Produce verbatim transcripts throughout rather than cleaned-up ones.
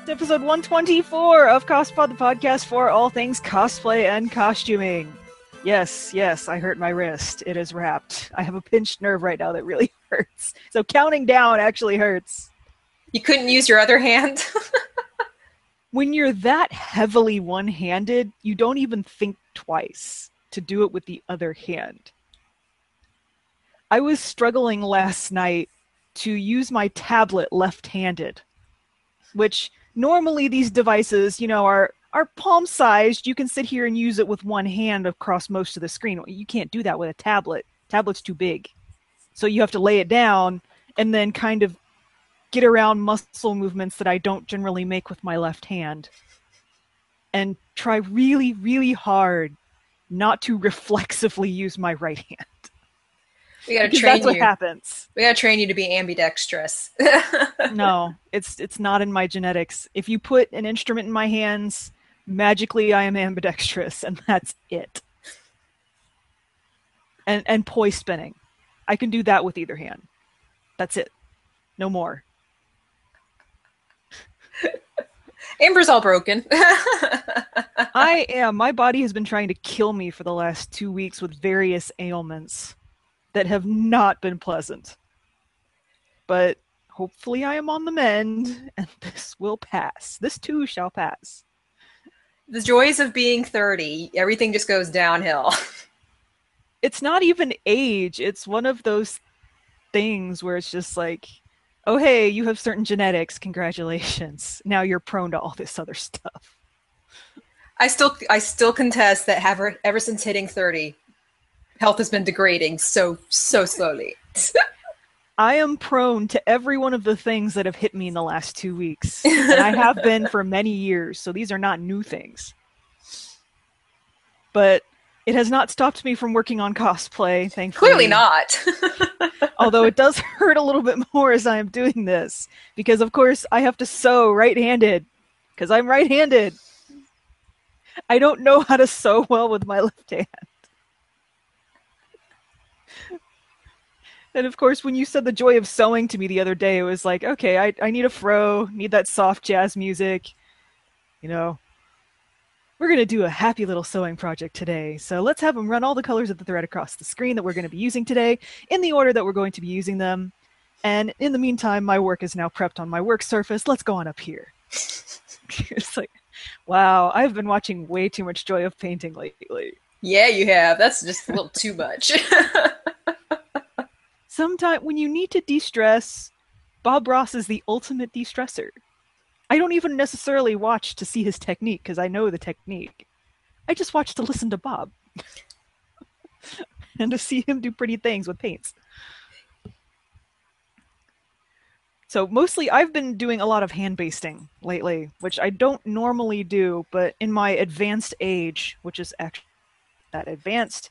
Episode one twenty-four of Cospod, the podcast for all things cosplay and costuming. Yes, yes, I hurt my wrist. It is wrapped. I have a pinched nerve right now that really hurts. So counting down actually hurts. You couldn't use your other hand? When you're that heavily one-handed, you don't even think twice to do it with the other hand. I was struggling last night to use my tablet left-handed, which normally these devices, you know, are, are palm-sized. You can sit here and use it with one hand across most of the screen. You can't do that with a tablet. Tablet's too big. So you have to lay it down and then kind of get around muscle movements that I don't generally make with my left hand. And try really, really hard not to reflexively use my right hand. We gotta Because train that's what you. happens. We gotta train you to be ambidextrous. No, it's it's not in my genetics. If you put an instrument in my hands, magically I am ambidextrous, and that's it. And and poi spinning. I can do that with either hand. That's it. No more. Amber's all broken. I am. My body has been trying to kill me for the last two weeks with various ailments that have not been pleasant. But hopefully I am on the mend, and this will pass. This too shall pass. The joys of being thirty. Everything just goes downhill. It's not even age. It's one of those things where it's just like, oh, hey, you have certain genetics. Congratulations. Now you're prone to all this other stuff. I still I still contest that ever, ever since hitting thirty, health has been degrading so, so slowly. I am prone to every one of the things that have hit me in the last two weeks. And I have been for many years, so these are not new things. But it has not stopped me from working on cosplay, thankfully. Clearly not. Although it does hurt a little bit more as I am doing this. Because, of course, I have to sew right-handed. Because I'm right-handed. I don't know how to sew well with my left hand. And of course, when you said the joy of sewing to me the other day, it was like, okay, I, I need a fro, need that soft jazz music. You know, we're going to do a happy little sewing project today. So let's have them run all the colors of the thread across the screen that we're going to be using today in the order that we're going to be using them. And in the meantime, my work is now prepped on my work surface. Let's go on up here. It's like, wow, I've been watching way too much Joy of Painting lately. Yeah, you have. That's just a little too much. Sometimes when you need to de-stress, Bob Ross is the ultimate de-stressor. I don't even necessarily watch to see his technique, because I know the technique. I just watch to listen to Bob. And to see him do pretty things with paints. So mostly I've been doing a lot of hand basting lately, which I don't normally do, but in my advanced age, which is actually that advanced,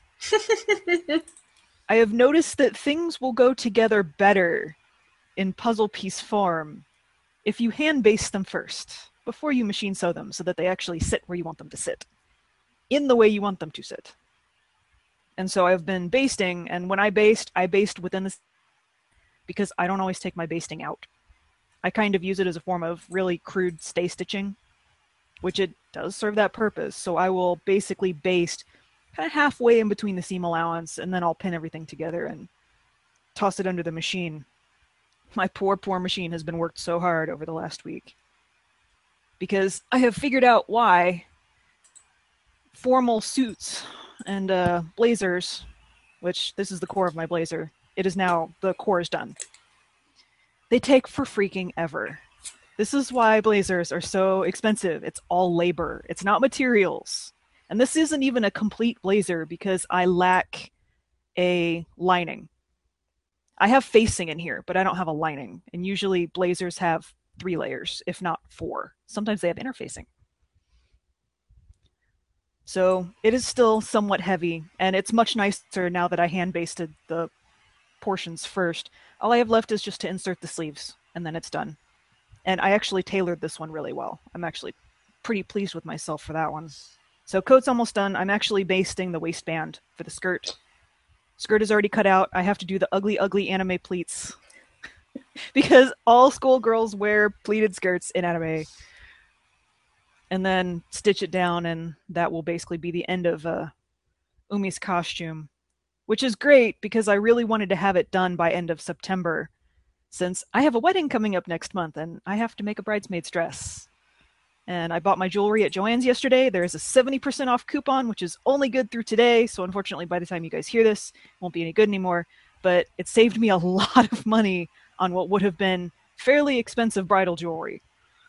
I have noticed that things will go together better in puzzle piece form if you hand baste them first, before you machine sew them, so that they actually sit where you want them to sit, in the way you want them to sit. And so I've been basting, and when I baste, I baste within the... because I don't always take my basting out. I kind of use it as a form of really crude stay stitching, which it does serve that purpose. So I will basically baste kind of halfway in between the seam allowance, and then I'll pin everything together and toss it under the machine. My poor, poor machine has been worked so hard over the last week. Because I have figured out why formal suits and uh, blazers, which this is the core of my blazer, it is now, the core is done. They take for freaking ever. This is why blazers are so expensive. It's all labor. It's not materials. And this isn't even a complete blazer because I lack a lining. I have facing in here, but I don't have a lining. And usually blazers have three layers, if not four. Sometimes they have interfacing. So it is still somewhat heavy, and it's much nicer now that I hand basted the portions first. All I have left is just to insert the sleeves, and then it's done. And I actually tailored this one really well. I'm actually pretty pleased with myself for that one. So coat's almost done. I'm actually basting the waistband for the skirt. Skirt is already cut out. I have to do the ugly, ugly anime pleats. Because all schoolgirls wear pleated skirts in anime. and then stitch it down, and that will basically be the end of uh, Umi's costume, which is great because I really wanted to have it done by end of September, since I have a wedding coming up next month and I have to make a bridesmaid's dress. And I bought my jewelry at Joann's yesterday. There is a seventy percent off coupon, which is only good through today. So unfortunately, by the time you guys hear this, it won't be any good anymore. But it saved me a lot of money on what would have been fairly expensive bridal jewelry.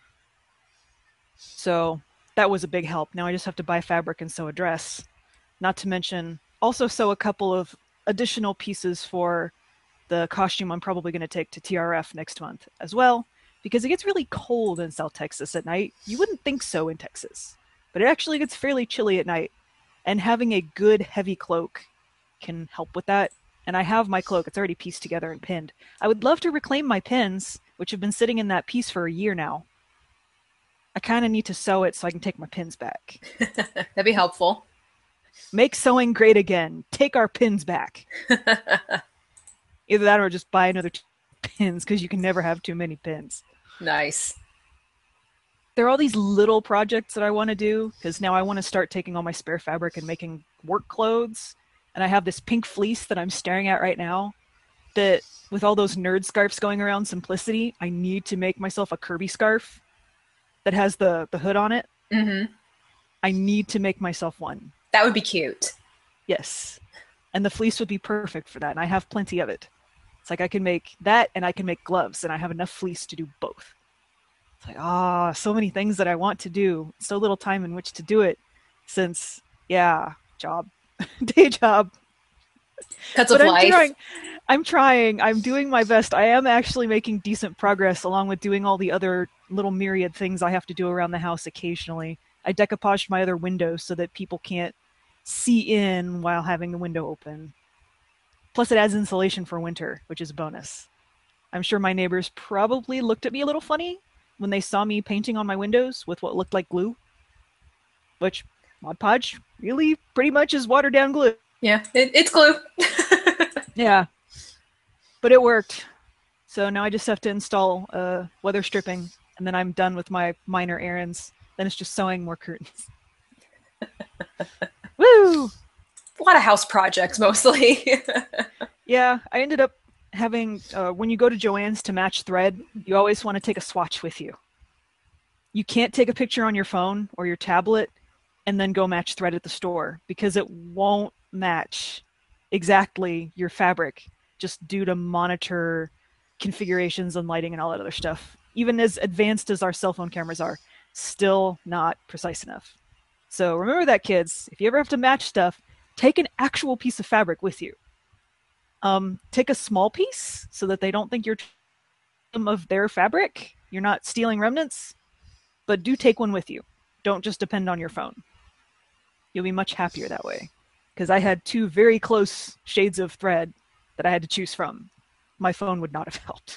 So that was a big help. Now I just have to buy fabric and sew a dress. Not to mention, also sew a couple of additional pieces for the costume I'm probably going to take to T R F next month as well, because it gets really cold in South Texas at night. You wouldn't think so in Texas, but it actually gets fairly chilly at night, and having a good heavy cloak can help with that. And I have my cloak. It's already pieced together and pinned. I would love to reclaim my pins, which have been sitting in that piece for a year now. I kind of need to sew it so I can take my pins back. That'd be helpful. Make sewing great again. Take our pins back. Either that or just buy another two pins, because you can never have too many pins. Nice. There are all these little projects that I want to do, because now I want to start taking all my spare fabric and making work clothes. And I have this pink fleece that I'm staring at right now that, with all those nerd scarves going around Simplicity, I need to make myself a Kirby scarf that has the, the hood on it. Mm-hmm. I need to make myself one. That would be cute. Yes. And the fleece would be perfect for that. And I have plenty of it. It's like I can make that and I can make gloves, and I have enough fleece to do both. It's like, ah, oh, so many things that I want to do. So little time in which to do it, since, yeah, job. Day job. Cuts of I'm life. Trying, I'm trying. I'm doing my best. I am actually making decent progress, along with doing all the other little myriad things I have to do around the house occasionally. I decoupaged my other windows so that people can't see in while having the window open. Plus it adds insulation for winter, which is a bonus. I'm sure my neighbors probably looked at me a little funny when they saw me painting on my windows with what looked like glue, which Mod Podge really pretty much is watered down glue. Yeah, it, it's glue. Yeah, but it worked. So now I just have to install uh, weather stripping, and then I'm done with my minor errands. Then it's just sewing more curtains. Woo! A lot of house projects, mostly. Yeah, I ended up having, uh, when you go to Joann's to match thread, you always want to take a swatch with you. You can't take a picture on your phone or your tablet and then go match thread at the store, because it won't match exactly your fabric, just due to monitor configurations and lighting and all that other stuff. Even as advanced as our cell phone cameras are, still not precise enough. So remember that, kids. If you ever have to match stuff, take an actual piece of fabric with you. Um, take a small piece so that they don't think you're taking of their fabric. You're not stealing remnants, but do take one with you. Don't just depend on your phone. You'll be much happier that way. Because I had two very close shades of thread that I had to choose from. My phone would not have helped.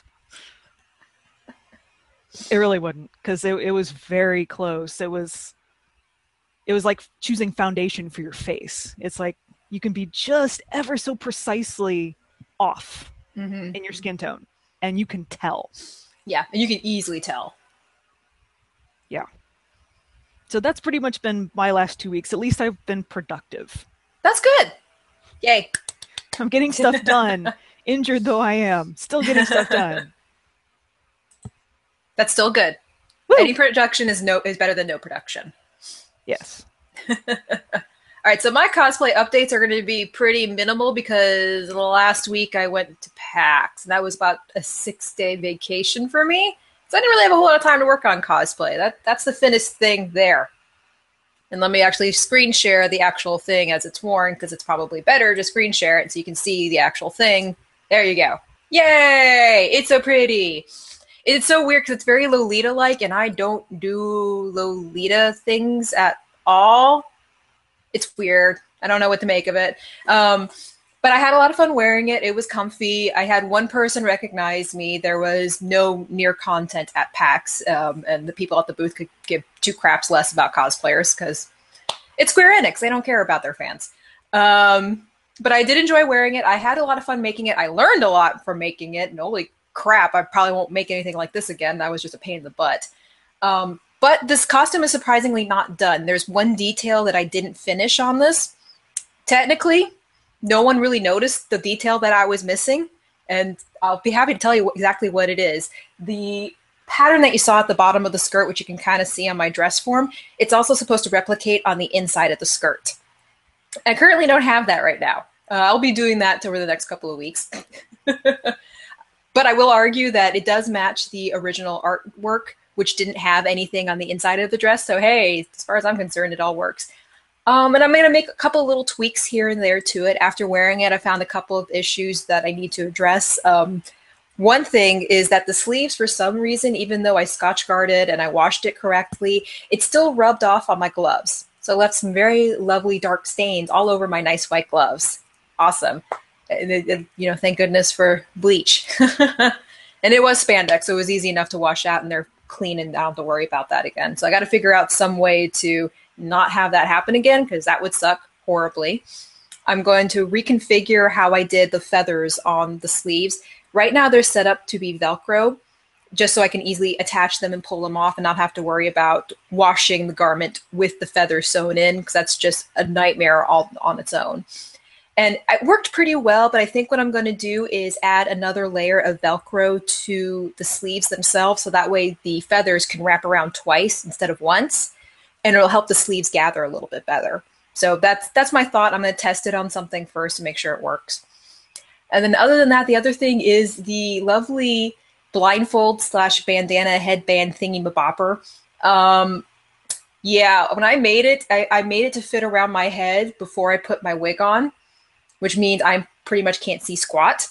It really wouldn't, because it, it was very close. It was, it was like choosing foundation for your face. It's like you can be just ever so precisely off mm-hmm. in your skin tone, and you can tell. Yeah, and you can easily tell. Yeah. So that's pretty much been my last two weeks. At least I've been productive. That's good. Yay. I'm getting stuff done. Injured though I am, still getting stuff done. That's still good. Woo! Any production is no is better than no production. Yes. All right, so my cosplay updates are going to be pretty minimal, because last week I went to PAX, and that was about a six-day vacation for me. So I didn't really have a whole lot of time to work on cosplay. That That's the finished thing there. And let me actually screen share the actual thing as it's worn, because it's probably better to screen share it so you can see the actual thing. There you go. Yay! It's so pretty. It's so weird because it's very Lolita-like, and I don't do Lolita things at all. It's weird. I don't know what to make of it. Um, but I had a lot of fun wearing it. It was comfy. I had one person recognize me. There was no near content at PAX, um, and the people at the booth could give two craps less about cosplayers, because it's Square Enix. They don't care about their fans. Um, but I did enjoy wearing it. I had a lot of fun making it. I learned a lot from making it, and holy crap, I probably won't make anything like this again. That was just a pain in the butt. Um, But this costume is surprisingly not done. There's one detail that I didn't finish on this. Technically, no one really noticed the detail that I was missing, and I'll be happy to tell you exactly what it is. The pattern that you saw at the bottom of the skirt, which you can kind of see on my dress form, it's also supposed to replicate on the inside of the skirt. I currently don't have that right now. Uh, I'll be doing that over the next couple of weeks. But I will argue that it does match the original artwork, which didn't have anything on the inside of the dress. So, hey, as far as I'm concerned, it all works. Um, and I'm going to make a couple little tweaks here and there to it. After wearing it, I found a couple of issues that I need to address. Um, one thing is that the sleeves, for some reason, even though I Scotch guarded and I washed it correctly, it still rubbed off on my gloves. So I left some very lovely dark stains all over my nice white gloves. Awesome. It, it, you know, thank goodness for bleach. And it was spandex, so it was easy enough to wash out, and they're clean, and I don't have to worry about that again. So I got to figure out some way to not have that happen again, because that would suck horribly. I'm going to reconfigure how I did the feathers on the sleeves. Right now they're set up to be Velcro, just so I can easily attach them and pull them off and not have to worry about washing the garment with the feathers sewn in, because that's just a nightmare all on its own. And it worked pretty well, but I think what I'm going to do is add another layer of Velcro to the sleeves themselves, so that way the feathers can wrap around twice instead of once, and it'll help the sleeves gather a little bit better. So that's that's my thought. I'm going to test it on something first to make sure it works. And then other than that, the other thing is the lovely blindfold slash bandana headband thingy-mabopper. Um, yeah, when I made it, I, I made it to fit around my head before I put my wig on, which means I pretty much can't see squat.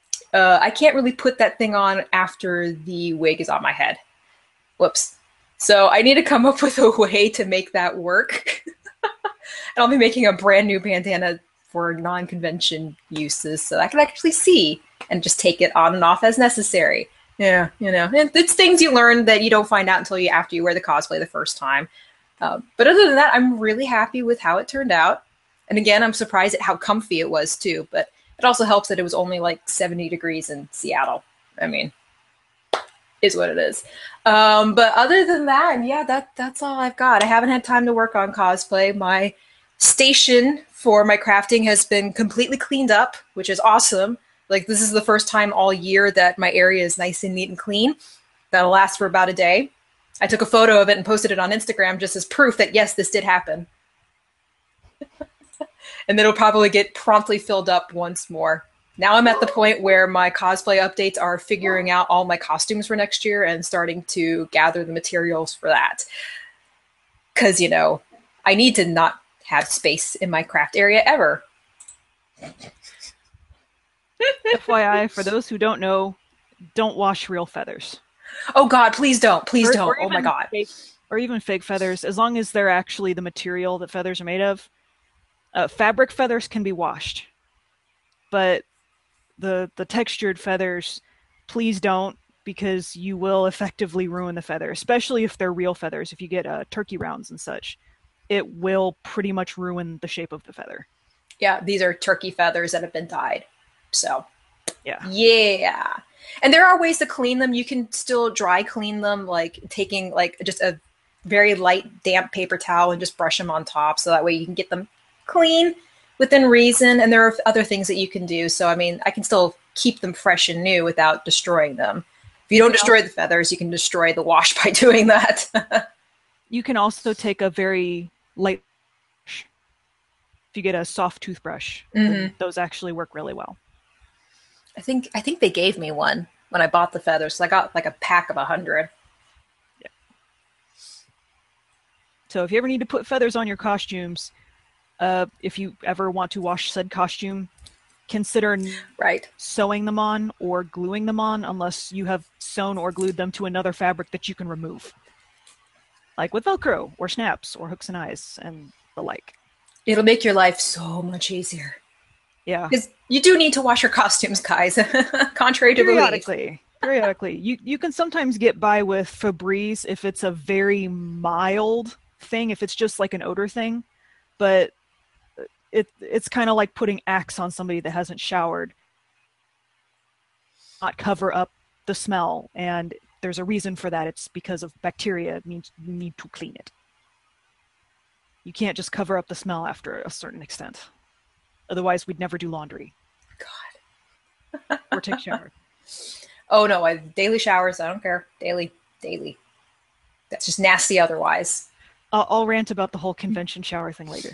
Uh, I can't really put that thing on after the wig is on my head. Whoops. So I need to come up with a way to make that work. And I'll be making a brand new bandana for non-convention uses so I can actually see and just take it on and off as necessary. Yeah, you know, and it's things you learn that you don't find out until you after you wear the cosplay the first time. Uh, but other than that, I'm really happy with how it turned out. And again, I'm surprised at how comfy it was too, but it also helps that it was only like seventy degrees in Seattle. I mean, is what it is. Um, but other than that, yeah, that that's all I've got. I haven't had time to work on cosplay. My station for my crafting has been completely cleaned up, which is awesome. Like, this is the first time all year that my area is nice and neat and clean. That'll last for about a day. I took a photo of it and posted it on Instagram just as proof that, yes, this did happen. And then it'll probably get promptly filled up once more. Now I'm at the point where my cosplay updates are figuring out all my costumes for next year and starting to gather the materials for that. Because, you know, I need to not have space in my craft area ever. F Y I, for those who don't know, don't wash real feathers. Oh God, please don't. Please or, don't. Or oh my God. Fake, or even fake feathers, as long as they're actually the material that feathers are made of. Uh, fabric feathers can be washed. But the the textured feathers, please don't, because you will effectively ruin the feather, especially if they're real feathers. If you get uh, turkey rounds and such, it will pretty much ruin the shape of the feather. Yeah, these are turkey feathers that have been dyed. So, yeah. Yeah. And there are ways to clean them. You can still dry clean them, like taking like just a very light, damp paper towel and just brush them on top. So that way you can get them clean within reason. And there are other things that you can do. So, I mean, I can still keep them fresh and new without destroying them. If you don't destroy the feathers, you can destroy the wash by doing that. You can also take a very light brush. If you get a soft toothbrush, mm-hmm. those actually work really well. I think I think they gave me one when I bought the feathers. So I got like a pack of a hundred. Yeah. So if you ever need to put feathers on your costumes, uh, if you ever want to wash said costume, consider right. sewing them on or gluing them on, unless you have sewn or glued them to another fabric that you can remove. Like with Velcro or snaps or hooks and eyes and the like. It'll make your life so much easier. Yeah. Because you do need to wash your costumes, guys. Contrary to periodically. belief. Periodically. You you can sometimes get by with Febreze if it's a very mild thing, if it's just like an odor thing. But it it's kind of like putting Axe on somebody that hasn't showered. Not cover up the smell. And there's a reason for that. It's because of bacteria. It means you need to clean it. You can't just cover up the smell after a certain extent. Otherwise, we'd never do laundry. God. Or take shower. Oh, no. I, daily showers. I don't care. Daily. Daily. That's just nasty otherwise. Uh, I'll rant about the whole convention shower thing later.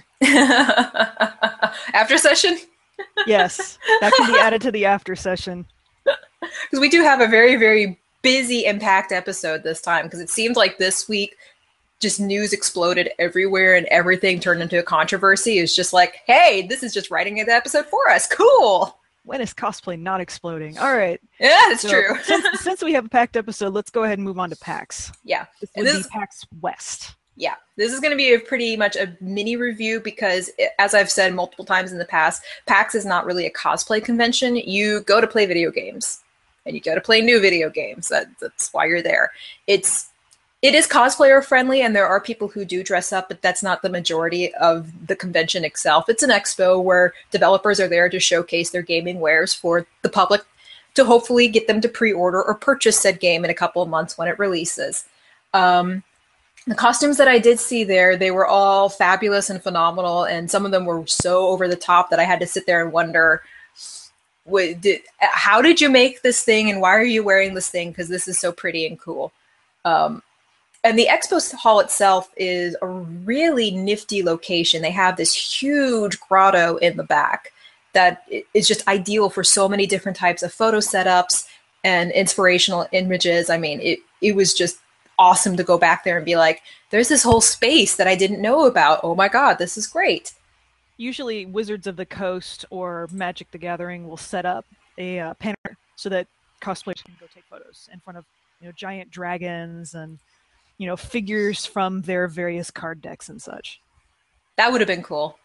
After session? Yes. That can be added to the after session. Because we do have a very, very busy and packed episode this time. Because it seemed like this week, just news exploded everywhere and everything turned into a controversy. It's just like, hey, this is just writing the episode for us. Cool. When is cosplay not exploding? All right. Yeah, it's so, true. since, since we have a packed episode, let's go ahead and move on to PAX. Yeah. This would this, be PAX West. Yeah. This is going to be a pretty much a mini review because, it, as I've said multiple times in the past, PAX is not really a cosplay convention. You go to play video games. And you go to play new video games. That, that's why you're there. It's It is cosplayer friendly, and there are people who do dress up, but that's not the majority of the convention itself. It's an expo where developers are there to showcase their gaming wares for the public to hopefully get them to pre-order or purchase said game in a couple of months when it releases. Um, the costumes that I did see there, they were all fabulous and phenomenal, and some of them were so over the top that I had to sit there and wonder, what, did, how did you make this thing, and why are you wearing this thing? Because this is so pretty and cool. Um, And the expo hall itself is a really nifty location. They have this huge grotto in the back that is just ideal for so many different types of photo setups and inspirational images. I mean, it, it was just awesome to go back there and be like, there's this whole space that I didn't know about. Oh my God, this is great. Usually Wizards of the Coast or Magic the Gathering will set up a uh, panel so that cosplayers can go take photos in front of, you know, giant dragons and, you know, figures from their various card decks and such. That would have been cool.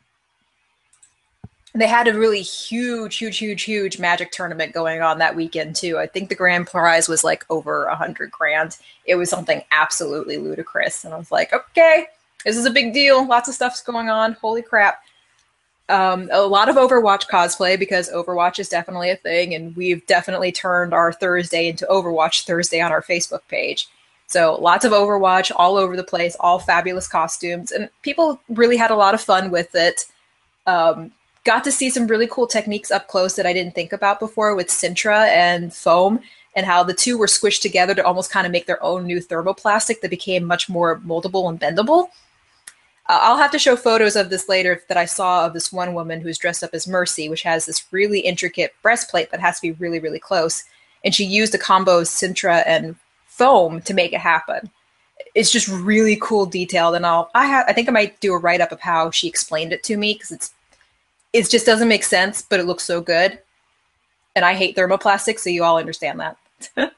They had a really huge, huge, huge, huge Magic tournament going on that weekend too. I think the grand prize was like over a hundred grand. It was something absolutely ludicrous. And I was like, okay, this is a big deal. Lots of stuff's going on. Holy crap. Um, a lot of Overwatch cosplay because Overwatch is definitely a thing. And we've definitely turned our Thursday into Overwatch Thursday on our Facebook page. So lots of Overwatch all over the place, all fabulous costumes, and people really had a lot of fun with it. Um, got to see some really cool techniques up close that I didn't think about before with Sintra and foam, and how the two were squished together to almost kind of make their own new thermoplastic that became much more moldable and bendable. Uh, I'll have to show photos of this later that I saw of this one woman who's dressed up as Mercy, which has this really intricate breastplate that has to be really, really close. And she used a combo of Sintra and foam to make it happen. It's just really cool detailed, and I'll I have I think I might do a write up of how she explained it to me because it's it just doesn't make sense, but it looks so good. And I hate thermoplastic, so you all understand that.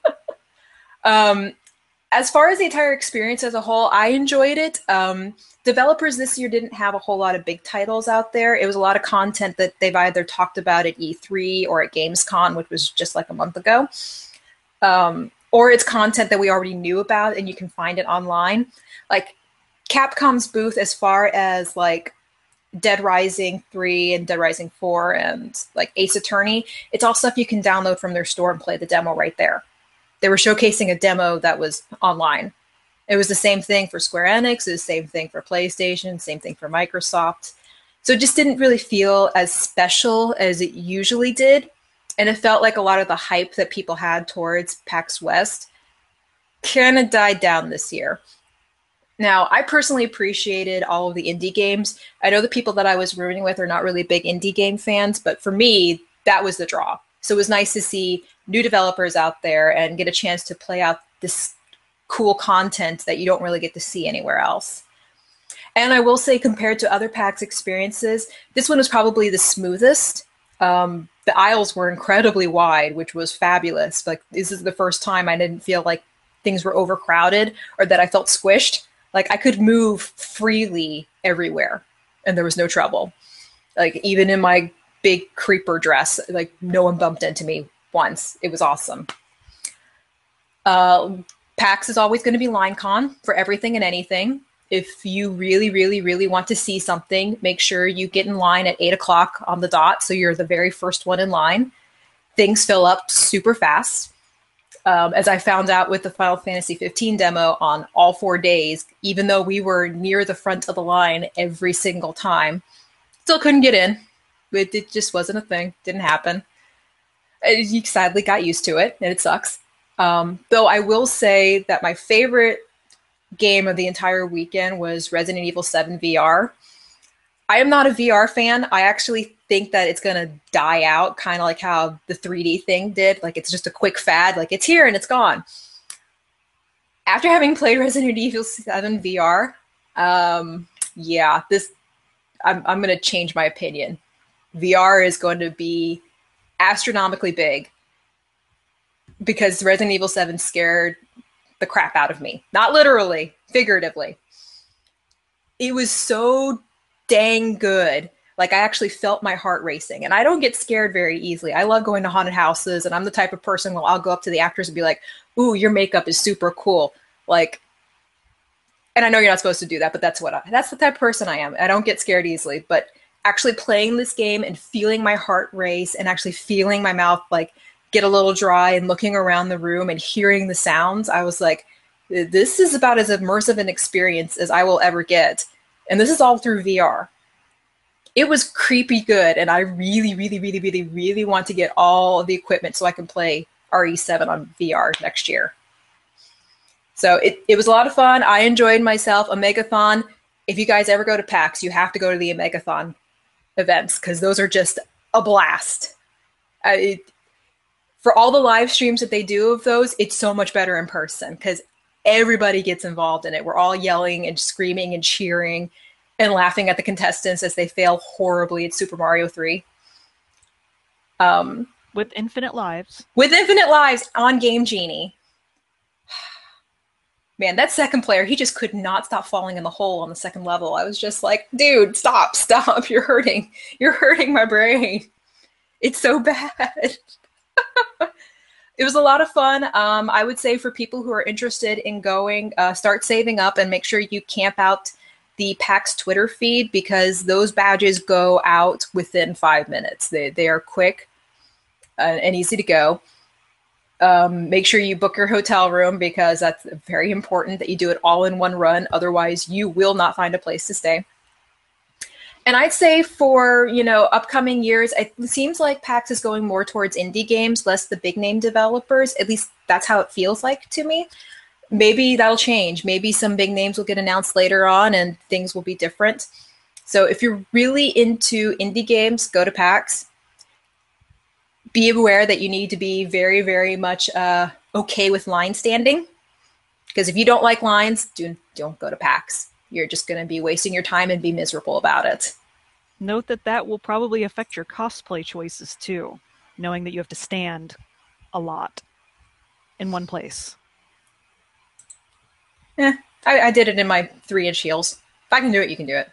um, as far as the entire experience as a whole, I enjoyed it. Um, developers this year didn't have a whole lot of big titles out there. It was a lot of content that they've either talked about at E three or at Gamescom, which was just like a month ago. Um, Or it's content that we already knew about and you can find it online. Like Capcom's booth as far as like Dead Rising three and Dead Rising four and like Ace Attorney, it's all stuff you can download from their store and play the demo right there. They were showcasing a demo that was online. It was the same thing for Square Enix, it was the same thing for PlayStation, same thing for Microsoft. So it just didn't really feel as special as it usually did. And it felt like a lot of the hype that people had towards PAX West kind of died down this year. Now, I personally appreciated all of the indie games. I know the people that I was rooting with are not really big indie game fans, but for me, that was the draw. So it was nice to see new developers out there and get a chance to play out this cool content that you don't really get to see anywhere else. And I will say, compared to other PAX experiences, this one was probably the smoothest. Um, the aisles were incredibly wide, which was fabulous. Like, this is the first time I didn't feel like things were overcrowded or that I felt squished. Like, I could move freely everywhere and there was no trouble. Like, even in my big creeper dress, like, no one bumped into me once. It was awesome. Uh, PAX is always going to be LineCon for everything and anything. If you really, really, really want to see something, make sure you get in line at eight o'clock on the dot, so you're the very first one in line. Things fill up super fast. Um, as I found out with the Final Fantasy fifteen demo on all four days, even though we were near the front of the line every single time, still couldn't get in. It, it just wasn't a thing. Didn't happen. You sadly got used to it, and it sucks. Um, though I will say that my favorite game of the entire weekend was Resident Evil seven V R. I am not a V R fan. I actually think that it's going to die out, kind of like how the three D thing did. Like, it's just a quick fad. Like, it's here and it's gone. After having played Resident Evil seven V R, um, yeah, this I'm, I'm going to change my opinion. V R is going to be astronomically big because Resident Evil seven scared the crap out of me. Not literally, figuratively. It was so dang good. Like, I actually felt my heart racing. And I don't get scared very easily. I love going to haunted houses, and I'm the type of person where I'll go up to the actors and be like, ooh, your makeup is super cool. Like, and I know you're not supposed to do that, but that's what I, that's the type of person I am. I don't get scared easily, but actually playing this game and feeling my heart race and actually feeling my mouth like get a little dry and looking around the room and hearing the sounds, I was like, this is about as immersive an experience as I will ever get. And this is all through V R. It was creepy good, and I really, really, really, really, really want to get all the equipment so I can play R E seven on V R next year. So it, it was a lot of fun. I enjoyed myself. Omegathon. If you guys ever go to PAX, you have to go to the Omegathon events because those are just a blast. Uh, it, for all the live streams that they do of those, it's so much better in person because everybody gets involved in it. We're all yelling and screaming and cheering and laughing at the contestants as they fail horribly at Super Mario three. Um, with infinite lives. With infinite lives on Game Genie. Man, that second player, he just could not stop falling in the hole on the second level. I was just like, dude, stop, stop. You're hurting. You're hurting my brain. It's so bad. It was a lot of fun. Um, I would say for people who are interested in going, uh, start saving up and make sure you camp out the PAX Twitter feed because those badges go out within five minutes. They, they are quick uh, and easy to go. Um, make sure you book your hotel room because that's very important that you do it all in one run. Otherwise, you will not find a place to stay. And I'd say for, you know, upcoming years, it seems like PAX is going more towards indie games, less the big name developers. At least that's how it feels like to me. Maybe that'll change. Maybe some big names will get announced later on and things will be different. So if you're really into indie games, go to PAX. Be aware that you need to be very, very much uh, okay with line standing. Because if you don't like lines, do, don't go to PAX. You're just going to be wasting your time and be miserable about it. Note that that will probably affect your cosplay choices too, knowing that you have to stand a lot in one place. Yeah, I, I did it in my three-inch heels. If I can do it, you can do it.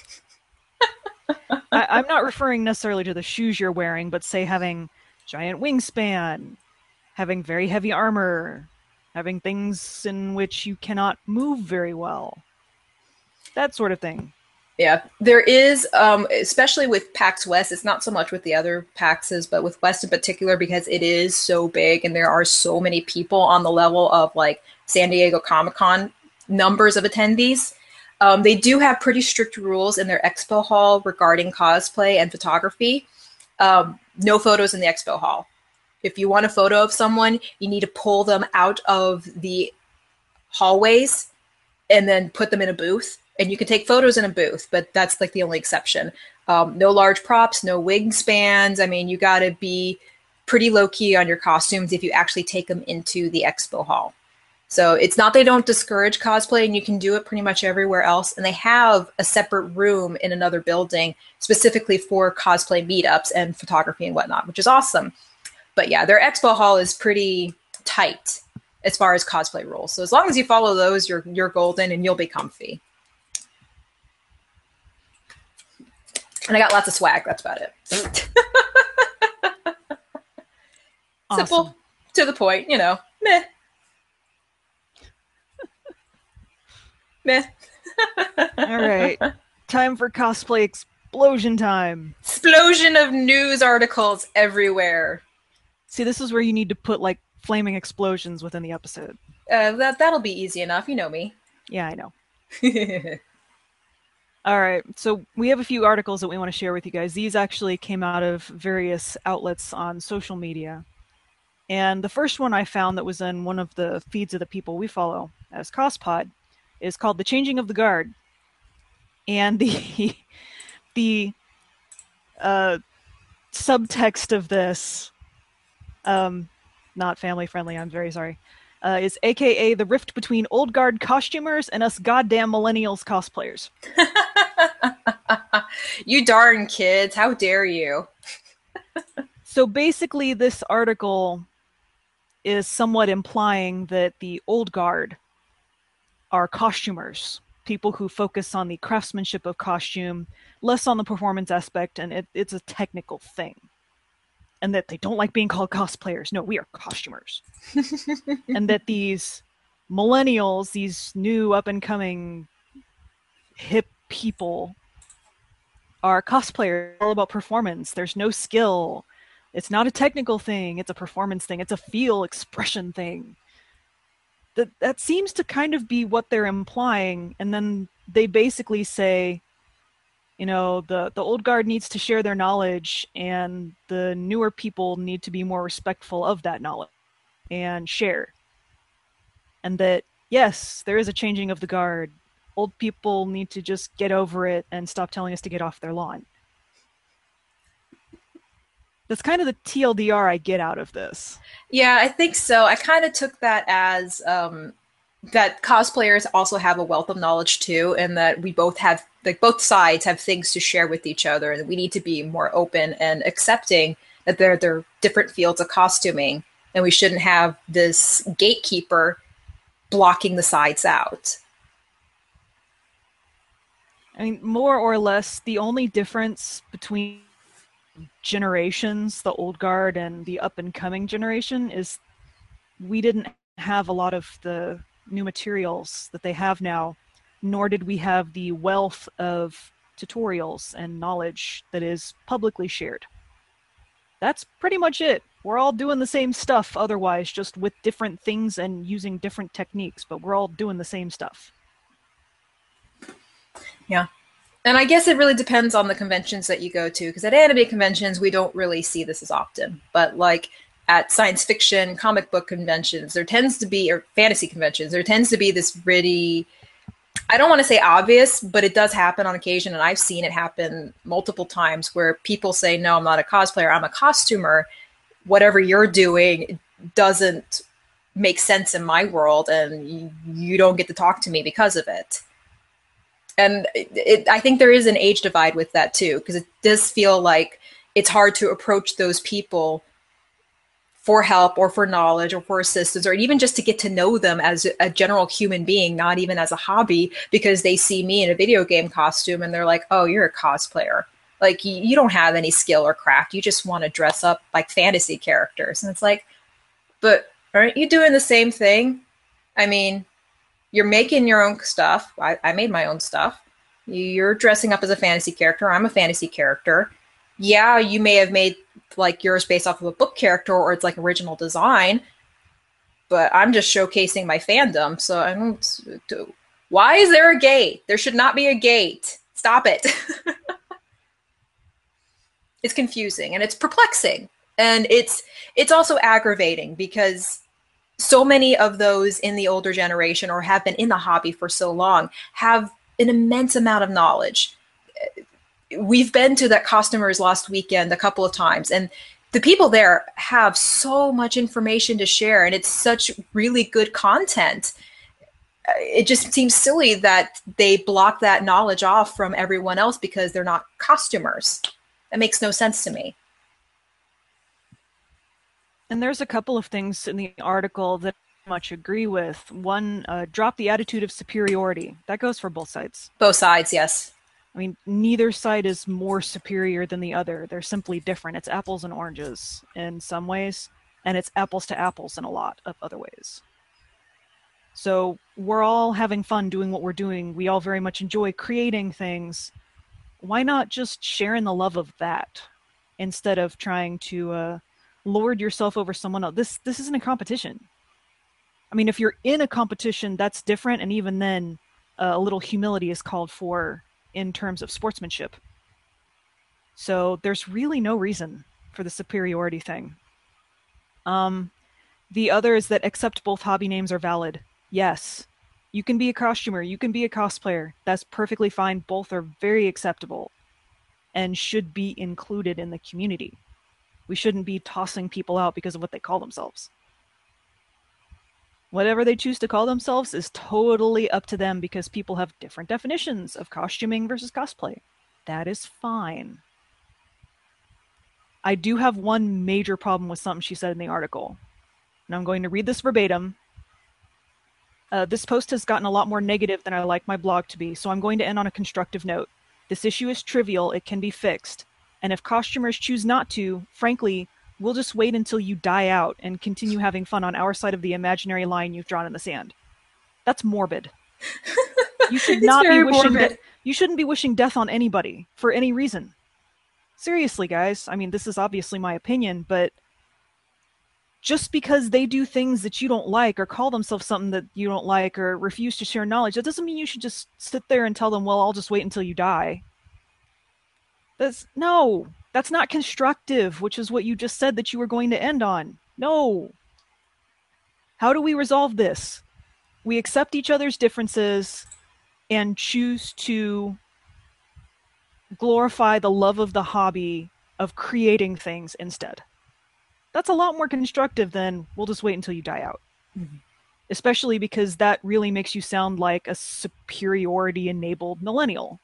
I, I'm not referring necessarily to the shoes you're wearing, but say having giant wingspan, having very heavy armor, having things in which you cannot move very well. That sort of thing. Yeah, there is, um, especially with PAX West, it's not so much with the other PAXs, but with West in particular, because it is so big and there are so many people on the level of like San Diego Comic-Con numbers of attendees. Um, they do have pretty strict rules in their expo hall regarding cosplay and photography. Um, no photos in the expo hall. If you want a photo of someone, you need to pull them out of the hallways and then put them in a booth. And you can take photos in a booth, but that's like the only exception. Um, no large props, no wingspans. I mean, you got to be pretty low key on your costumes if you actually take them into the expo hall. So it's not they don't discourage cosplay, and you can do it pretty much everywhere else. And they have a separate room in another building specifically for cosplay meetups and photography and whatnot, which is awesome. But yeah, their expo hall is pretty tight as far as cosplay rules. So as long as you follow those, you're you're golden and you'll be comfy. And I got lots of swag. That's about it. Awesome. Simple, to the point, you know. Meh. Meh. All right. Time for cosplay explosion time. Explosion of news articles everywhere. See, this is where you need to put like flaming explosions within the episode. Uh, that that'll be easy enough. You know me. Yeah, I know. All right, so we have a few articles that we want to share with you guys. These actually came out of various outlets on social media. And the first one I found that was in one of the feeds of the people we follow as CosPod is called The Changing of the Guard. And the the uh, subtext of this, um, not family friendly, I'm very sorry, uh, is A K A the rift between old guard costumers and us goddamn millennials cosplayers. You darn kids, how dare you? So basically this article is somewhat implying that the old guard are costumers, people who focus on the craftsmanship of costume, less on the performance aspect, and it, it's a technical thing. And that they don't like being called cosplayers. No, we are costumers. And that these millennials, these new up-and-coming hip people, are cosplayers, all about performance. There's no skill. It's not a technical thing. It's a performance thing. It's a feel expression thing. That that seems to kind of be what they're implying. And then they basically say, you know, the, the old guard needs to share their knowledge and the newer people need to be more respectful of that knowledge and share. And that, yes, there is a changing of the guard. Old people need to just get over it and stop telling us to get off their lawn. That's kind of the T L D R I get out of this. Yeah, I think so. I kind of took that as um, that cosplayers also have a wealth of knowledge too, and that we both have, like, both sides have things to share with each other, and we need to be more open and accepting that there, there are different fields of costuming, and we shouldn't have this gatekeeper blocking the sides out. I mean, more or less, the only difference between generations, the old guard and the up-and-coming generation, is we didn't have a lot of the new materials that they have now, nor did we have the wealth of tutorials and knowledge that is publicly shared. That's pretty much it. We're all doing the same stuff otherwise, just with different things and using different techniques, but we're all doing the same stuff. Yeah. And I guess it really depends on the conventions that you go to, because at anime conventions, we don't really see this as often. But like at science fiction, comic book conventions, there tends to be, or fantasy conventions, there tends to be this really, I don't want to say obvious, but it does happen on occasion. And I've seen it happen multiple times where people say, no, I'm not a cosplayer, I'm a costumer. Whatever you're doing doesn't make sense in my world, and you, you don't get to talk to me because of it. And it, it, I think there is an age divide with that too, because it does feel like it's hard to approach those people for help or for knowledge or for assistance, or even just to get to know them as a general human being, not even as a hobby, because they see me in a video game costume and they're like, oh, you're a cosplayer. Like, you, you don't have any skill or craft. You just want to dress up like fantasy characters. And it's like, but aren't you doing the same thing? I mean, you're making your own stuff. I, I made my own stuff. You're dressing up as a fantasy character. I'm a fantasy character. Yeah, you may have made like yours based off of a book character, or it's like original design, but I'm just showcasing my fandom. So I don't. Why is there a gate? There should not be a gate. Stop it. It's confusing and it's perplexing, and it's it's also aggravating because so many of those in the older generation, or have been in the hobby for so long, have an immense amount of knowledge. We've been to that Costumers Lost weekend a couple of times, and the people there have so much information to share, and it's such really good content. It just seems silly that they block that knowledge off from everyone else because they're not costumers. That makes no sense to me. And there's a couple of things in the article that I much agree with. One, uh, drop the attitude of superiority. That goes for both sides. Both sides, yes. I mean, neither side is more superior than the other. They're simply different. It's apples and oranges in some ways, and it's apples to apples in a lot of other ways. So we're all having fun doing what we're doing. We all very much enjoy creating things. Why not just share in the love of that instead of trying to uh, lord yourself over someone else. This this isn't a competition. I mean, if you're in a competition, that's different, and even then, uh, a little humility is called for in terms of sportsmanship. So there's really no reason for the superiority thing. Um, the other is that accept both hobby names are valid. Yes, you can be a costumer, you can be a cosplayer. That's perfectly fine. Both are very acceptable and should be included in the community. We shouldn't be tossing people out because of what they call themselves. Whatever they choose to call themselves is totally up to them because people have different definitions of costuming versus cosplay. That is fine. I do have one major problem with something she said in the article. And I'm going to read this verbatim. Uh, this post has gotten a lot more negative than I like my blog to be, so I'm going to end on a constructive note. This issue is trivial, it can be fixed. And if costumers choose not to, frankly, we'll just wait until you die out and continue having fun on our side of the imaginary line you've drawn in the sand. That's morbid. You should not be wishing de- you shouldn't be wishing death on anybody for any reason. Seriously, guys. I mean, this is obviously my opinion, but just because they do things that you don't like or call themselves something that you don't like or refuse to share knowledge, that doesn't mean you should just sit there and tell them, well, I'll just wait until you die. That's no, that's not constructive, which is what you just said that you were going to end on. No. How do we resolve this? We accept each other's differences and choose to glorify the love of the hobby of creating things instead. That's a lot more constructive than we'll just wait until you die out. Mm-hmm. Especially because that really makes you sound like a superiority-enabled millennial.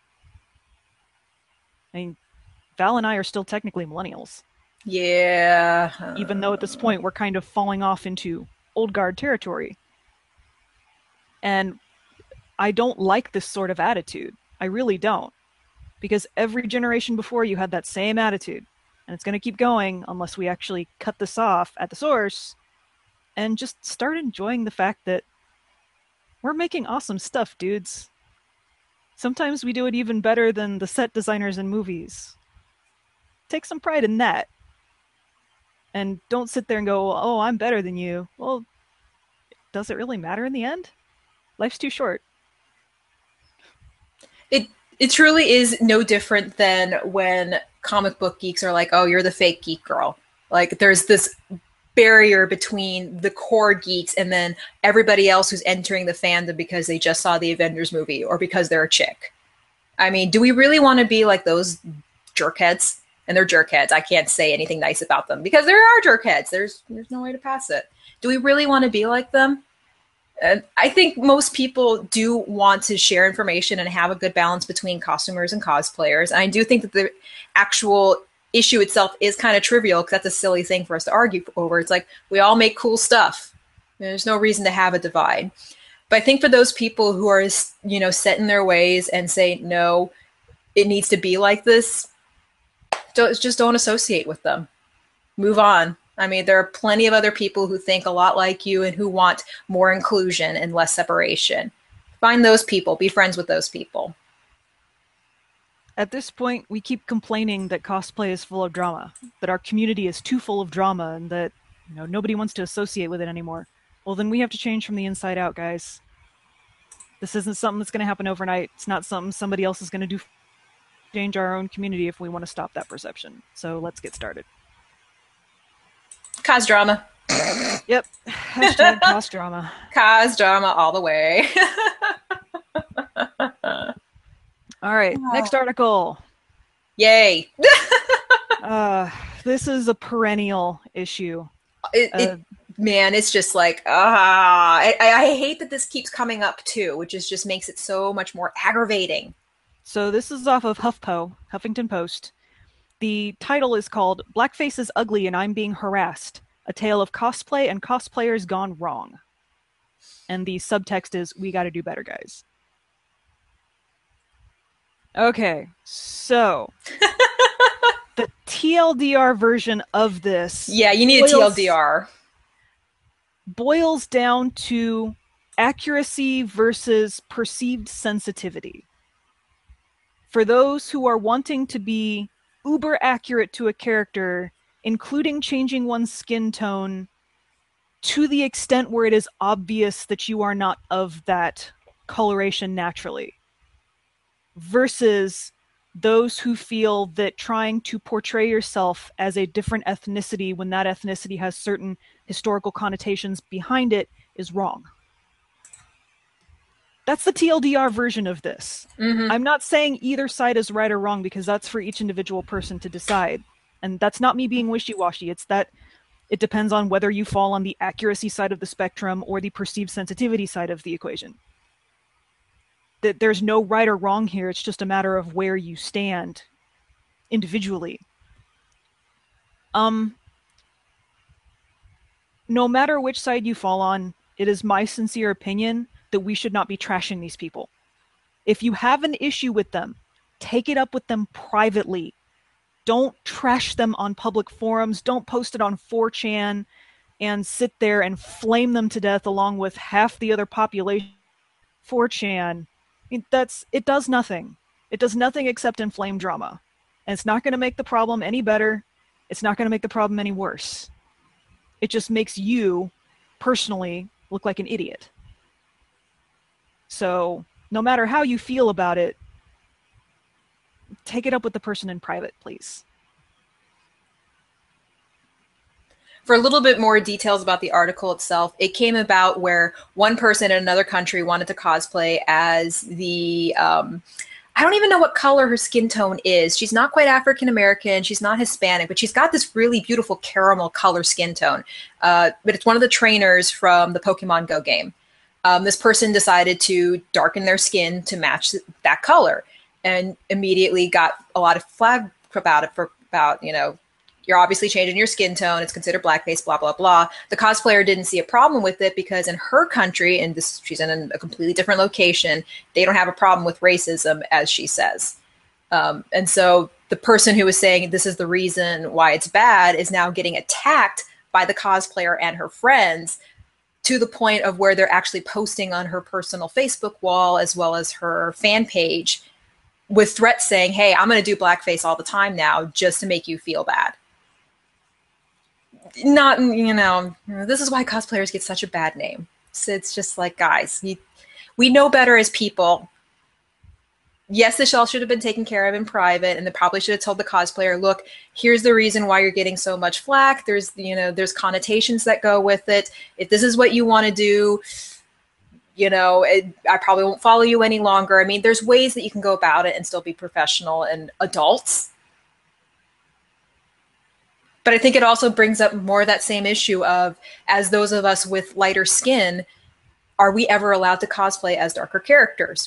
I mean, Val and I are still technically millennials. Yeah. Even though at this point we're kind of falling off into old guard territory. And I don't like this sort of attitude. I really don't. Because every generation before you had that same attitude. And it's going to keep going unless we actually cut this off at the source and just start enjoying the fact that we're making awesome stuff, dudes. Sometimes we do it even better than the set designers in movies. Take some pride in that. And don't sit there and go, oh, I'm better than you. Well, does it really matter in the end? Life's too short. It it truly is no different than when comic book geeks are like, oh, you're the fake geek girl. Like, there's this barrier between the core geeks and then everybody else who's entering the fandom because they just saw the Avengers movie or because they're a chick. I mean, do we really want to be like those jerkheads? And they're jerkheads. I can't say anything nice about them because there are jerkheads. There's there's no way to pass it. Do we really want to be like them? Uh, I think most people do want to share information and have a good balance between costumers and cosplayers. And I do think that the actual issue itself is kind of trivial because that's a silly thing for us to argue over. It's like, we all make cool stuff. There's no reason to have a divide. But I think for those people who are, you know, set in their ways and say, no, it needs to be like this, don't, just don't associate with them. Move on. I mean, there are plenty of other people who think a lot like you and who want more inclusion and less separation. Find those people. Be friends with those people. At this point, we keep complaining that cosplay is full of drama, that our community is too full of drama, and that, you know, nobody wants to associate with it anymore. Well, then we have to change from the inside out, guys. This isn't something that's going to happen overnight. It's not something somebody else is going to do. Change our own community if we want to stop that perception. So let's get started. Cause drama. Yep. Hashtag cause drama. Cause drama all the way. All right. Oh. Next article. Yay. uh, this is a perennial issue. It, uh, it, man, it's just like, ah, I, I hate that this keeps coming up too, which is just makes it so much more aggravating. So this is off of HuffPo, Huffington Post. The title is called Blackface is Ugly and I'm Being Harassed, a tale of cosplay and cosplayers gone wrong. And the subtext is, we gotta do better, guys. Okay, so the T L D R version of this... Yeah, you need boils, a T L D R. ...boils down to accuracy versus perceived sensitivity. For those who are wanting to be uber accurate to a character including changing one's skin tone to the extent where it is obvious that you are not of that coloration naturally, versus those who feel that trying to portray yourself as a different ethnicity when that ethnicity has certain historical connotations behind it is wrong. That's the T L D R version of this. Mm-hmm. I'm not saying either side is right or wrong, because that's for each individual person to decide. And that's not me being wishy-washy. It's that it depends on whether you fall on the accuracy side of the spectrum or the perceived sensitivity side of the equation. That there's no right or wrong here. It's just a matter of where you stand individually. Um, no matter which side you fall on, it is my sincere opinion that we should not be trashing these people. If you have an issue with them, take it up with them privately. Don't trash them on public forums. Don't post it on four chan and sit there and flame them to death along with half the other population. four chan, I mean, that's, it does nothing. It does nothing except inflame drama. And it's not going to make the problem any better. It's not going to make the problem any worse. It just makes you, personally, look like an idiot. So, no matter how you feel about it, take it up with the person in private, please. For a little bit more details about the article itself, it came about where one person in another country wanted to cosplay as the, um, I don't even know what color her skin tone is. She's not quite African American. She's not Hispanic, but she's got this really beautiful caramel color skin tone. Uh, but it's one of the trainers from the Pokemon Go game. Um, this person decided to darken their skin to match that color, and immediately got a lot of flag about it for about, you know, you're obviously changing your skin tone. It's considered blackface, blah, blah, blah. The cosplayer didn't see a problem with it because in her country, and this, she's in a completely different location, they don't have a problem with racism, as she says. Um, and so the person who was saying this is the reason why it's bad is now getting attacked by the cosplayer and her friends, to the point of where they're actually posting on her personal Facebook wall as well as her fan page with threats saying, hey, I'm going to do blackface all the time now just to make you feel bad. Not, you know, this is why cosplayers get such a bad name. So it's just like, guys, you, we know better as people. Yes, this all should have been taken care of in private, and they probably should have told the cosplayer, look, here's the reason why you're getting so much flack. There's, you know, there's connotations that go with it. If this is what you want to do, you know, it, I probably won't follow you any longer. I mean, there's ways that you can go about it and still be professional and adults. But I think it also brings up more of that same issue of, as those of us with lighter skin, are we ever allowed to cosplay as darker characters?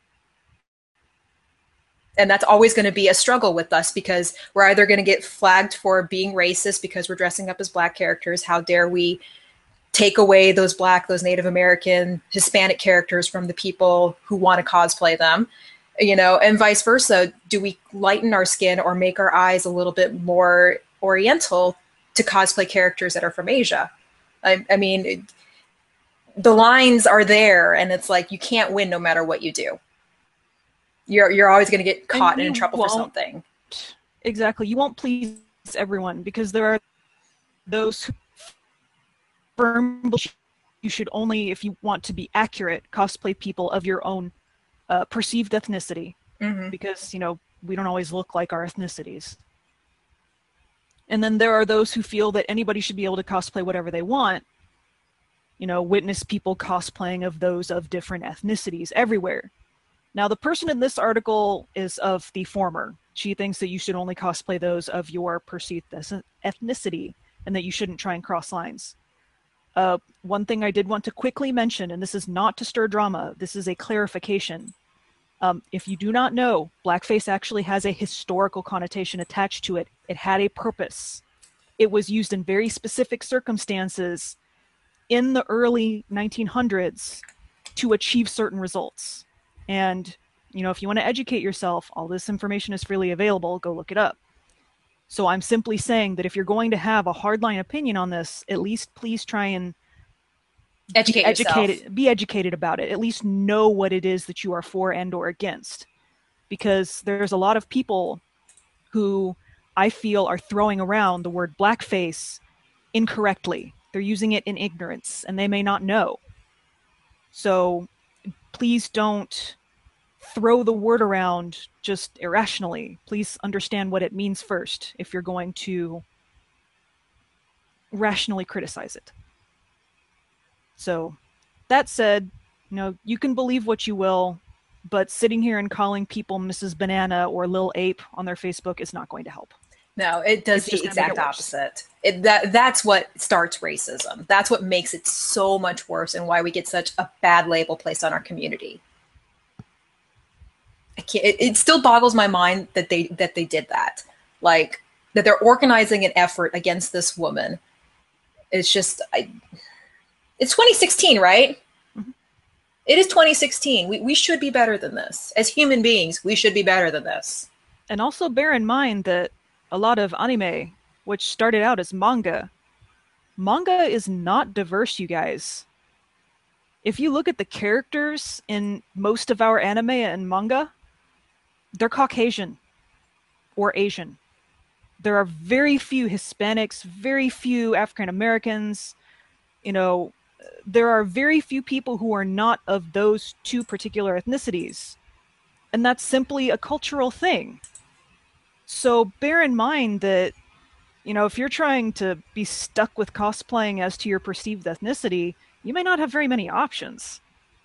And that's always going to be a struggle with us, because we're either going to get flagged for being racist because we're dressing up as black characters. How dare we take away those black, those Native American, Hispanic characters from the people who want to cosplay them, you know, and vice versa. Do we lighten our skin or make our eyes a little bit more Oriental to cosplay characters that are from Asia? I, I mean, it, the lines are there, and it's like, you can't win no matter what you do. You're you're always going to get caught and in trouble for something. Exactly. You won't please everyone, because there are those who firmly you should only, if you want to be accurate, cosplay people of your own uh, perceived ethnicity. Mm-hmm. Because, you know, we don't always look like our ethnicities. And then there are those who feel that anybody should be able to cosplay whatever they want. You know, witness people cosplaying of those of different ethnicities everywhere. Now, the person in this article is of the former. She thinks that you should only cosplay those of your perceived ethnicity, and that you shouldn't try and cross lines. Uh, one thing I did want to quickly mention, and this is not to stir drama, this is a clarification. Um, if you do not know, blackface actually has a historical connotation attached to it. It had a purpose. It was used in very specific circumstances in the early nineteen hundreds to achieve certain results. And, you know, if you want to educate yourself, all this information is freely available. Go look it up. So I'm simply saying that if you're going to have a hardline opinion on this, at least please try and educate be educated, yourself. Be educated about it. At least know what it is that you are for and or against. Because there's a lot of people who I feel, are throwing around the word blackface incorrectly. They're using it in ignorance, and they may not know. So please don't throw the word around just irrationally. Please understand what it means first if you're going to rationally criticize it. So that said, you know, you can believe what you will, but sitting here and calling people Missus Banana or Lil Ape on their Facebook is not going to help. No, it does It's the exact it opposite. It, that that's what starts racism. That's what makes it so much worse, and why we get such a bad label placed on our community. I can't, it, it still boggles my mind that they that they did that. Like, that they're organizing an effort against this woman. It's just, I, it's twenty sixteen, right? Mm-hmm. It is twenty sixteen. We we should be better than this. As human beings, we should be better than this. And also bear in mind that a lot of anime, which started out as manga, manga is not diverse, you guys. If you look at the characters in most of our anime and manga, they're Caucasian or Asian. There are very few Hispanics, very few African Americans. You know, there are very few people who are not of those two particular ethnicities. And that's simply a cultural thing. So bear in mind that, you know, if you're trying to be stuck with cosplaying as to your perceived ethnicity, you may not have very many options.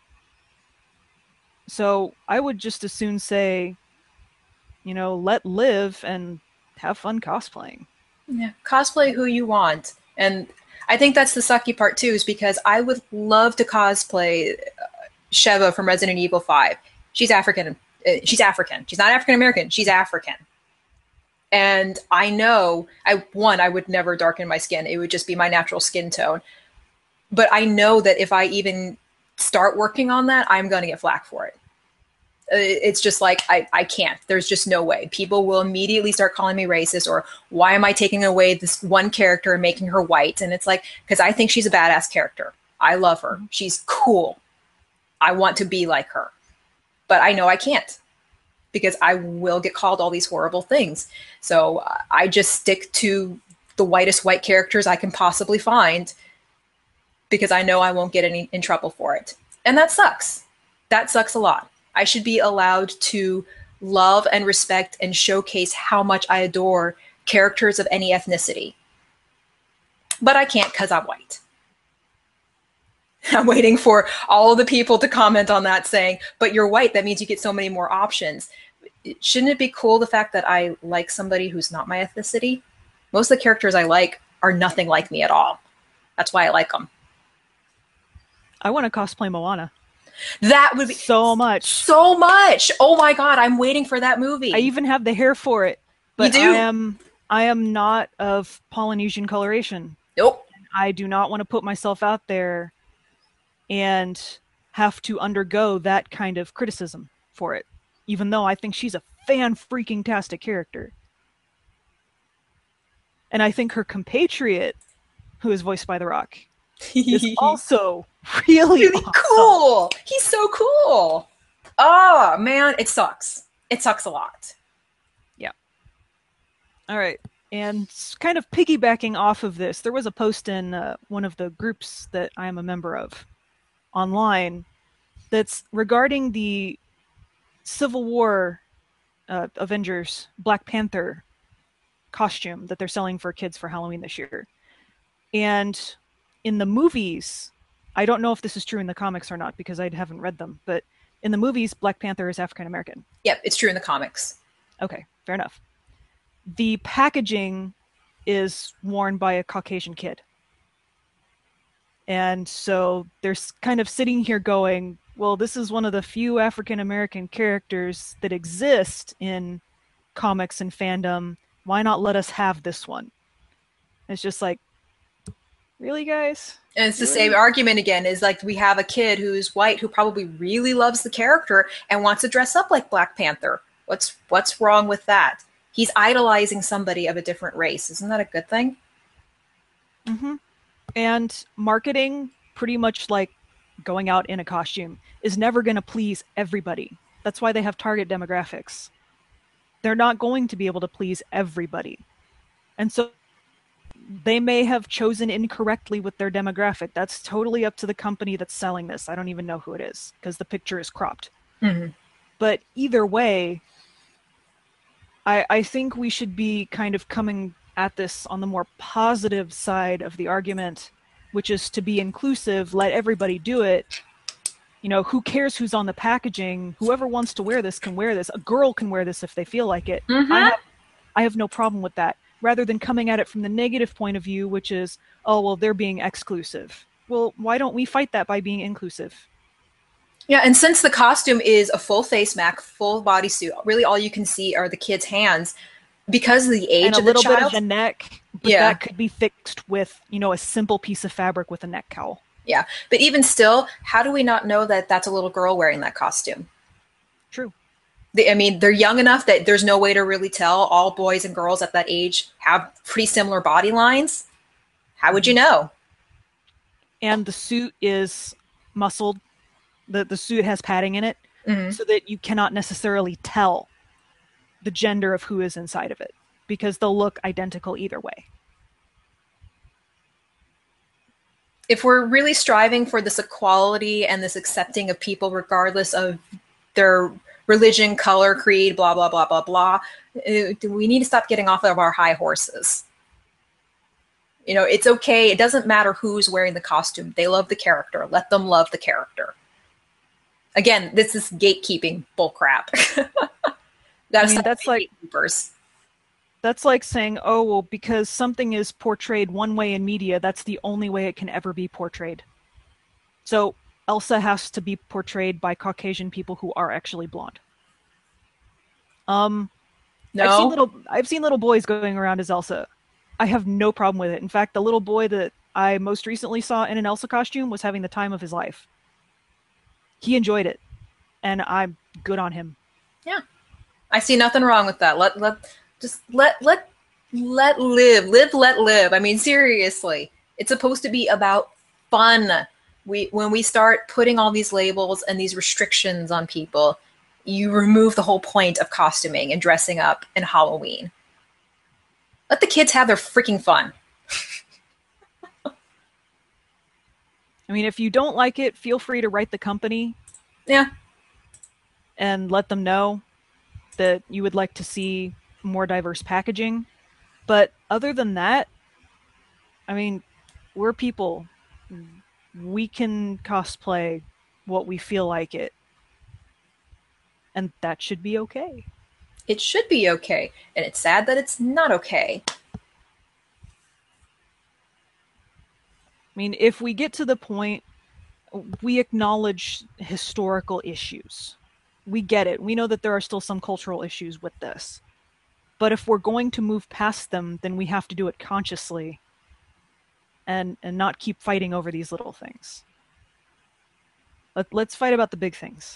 So I would just as soon say, you know, let live and have fun cosplaying. Yeah, cosplay who you want. And I think that's the sucky part too, is because I would love to cosplay Sheva from Resident Evil five. She's African. She's African. She's not African American. She's African. And I know, I one, I would never darken my skin. It would just be my natural skin tone. But I know that if I even start working on that, I'm going to get flack for it. It's just like, I, I can't. There's just no way. People will immediately start calling me racist, or why am I taking away this one character and making her white? And it's like, because I think she's a badass character. I love her. She's cool. I want to be like her. But I know I can't, because I will get called all these horrible things. So uh, I just stick to the whitest white characters I can possibly find, because I know I won't get any in trouble for it. And that sucks. That sucks a lot. I should be allowed to love and respect and showcase how much I adore characters of any ethnicity. But I can't, because I'm white. I'm waiting for all the people to comment on that saying, but you're white, that means you get so many more options. Shouldn't it be cool, the fact that I like somebody who's not my ethnicity? Most of the characters I like are nothing like me at all. That's why I like them. I want to cosplay Moana. That would be so much. So much. Oh my God, I'm waiting for that movie. I even have the hair for it. But you do? I am I am not of Polynesian coloration. Nope. I do not want to put myself out there and have to undergo that kind of criticism for it, even though I think she's a fan-freaking-tastic character. And I think her compatriot, who is voiced by The Rock, is also really, really awesome. cool. He's so cool. Oh, man, it sucks. It sucks a lot. Yeah. All right. And kind of piggybacking off of this, there was a post in uh, one of the groups that I am a member of online that's regarding the Civil War uh, Avengers Black Panther costume that they're selling for kids for Halloween this year. And in the movies, I don't know if this is true in the comics or not, because I haven't read them, but in the movies, Black Panther is African American. Yep, it's true in the comics. Okay, fair enough. The packaging is worn by a Caucasian kid. And so they're kind of sitting here going, well, this is one of the few African American characters that exist in comics and fandom. Why not let us have this one? It's just like, really, guys? And it's the really? same argument again, is like, we have a kid who's white who probably really loves the character and wants to dress up like Black Panther. What's what's wrong with that? He's idolizing somebody of a different race. Isn't that a good thing? Mm-hmm. And marketing, pretty much like going out in a costume, is never going to please everybody. That's why they have target demographics. they're not going to be able to please everybody. And so they may have chosen incorrectly with their demographic. That's totally up to the company that's selling this. I don't even know who it is because the picture is cropped. Mm-hmm. But either way, I, I think we should be kind of coming at this on the more positive side of the argument, which is to be inclusive, let everybody do it. You know, who cares who's on the packaging? Whoever wants to wear this can wear this. A girl can wear this if they feel like it. Mm-hmm. I have, I have no problem with that. Rather than coming at it from the negative point of view, which is, oh, well, they're being exclusive. Well, why don't we fight that by being inclusive? Yeah, and since the costume is a full face mask, full bodysuit, really all you can see are the kid's hands because of the age and a of little the child. bit of the neck, but Yeah. that could be fixed with, you know, a simple piece of fabric with a neck cowl. Yeah, but even still, how do we not know that that's a little girl wearing that costume? True. They, I mean, they're young enough that there's no way to really tell. All boys and girls at that age have pretty similar body lines. How would you know? And the suit is muscled. The, the suit has padding in it, Mm-hmm. so that you cannot necessarily tell the gender of who is inside of it, because they'll look identical either way. If we're really striving for this equality and this accepting of people regardless of their religion, color, creed, blah, blah, blah, blah, blah, uh, we need to stop getting off of our high horses. You know, it's okay. It doesn't matter who's wearing the costume. They love the character. Let them love the character. Again, this is gatekeeping bullcrap. I mean, that's like gatekeepers. That's like saying, oh, well, because something is portrayed one way in media, that's the only way it can ever be portrayed. So Elsa has to be portrayed by Caucasian people who are actually blonde. Um, No. I've seen little, I've seen little boys going around as Elsa. I have no problem with it. In fact, the little boy that I most recently saw in an Elsa costume was having the time of his life. He enjoyed it, and I'm good on him. Yeah, I see nothing wrong with that. Let let just let let let live, live, let live. I mean, seriously, it's supposed to be about fun. We when we start putting all these labels and these restrictions on people, you remove the whole point of costuming and dressing up in Halloween. Let the kids have their freaking fun. I mean, if you don't like it, feel free to write the company. Yeah. And let them know that you would like to see more diverse packaging. But other than that, I mean, we're people. We can cosplay what we feel like it. And that should be okay. It should be okay. And it's sad that it's not okay. I mean, if we get to the point, we acknowledge historical issues. We get it. We know that there are still some cultural issues with this. But if we're going to move past them, then we have to do it consciously and, and not keep fighting over these little things. Let, let's fight about the big things.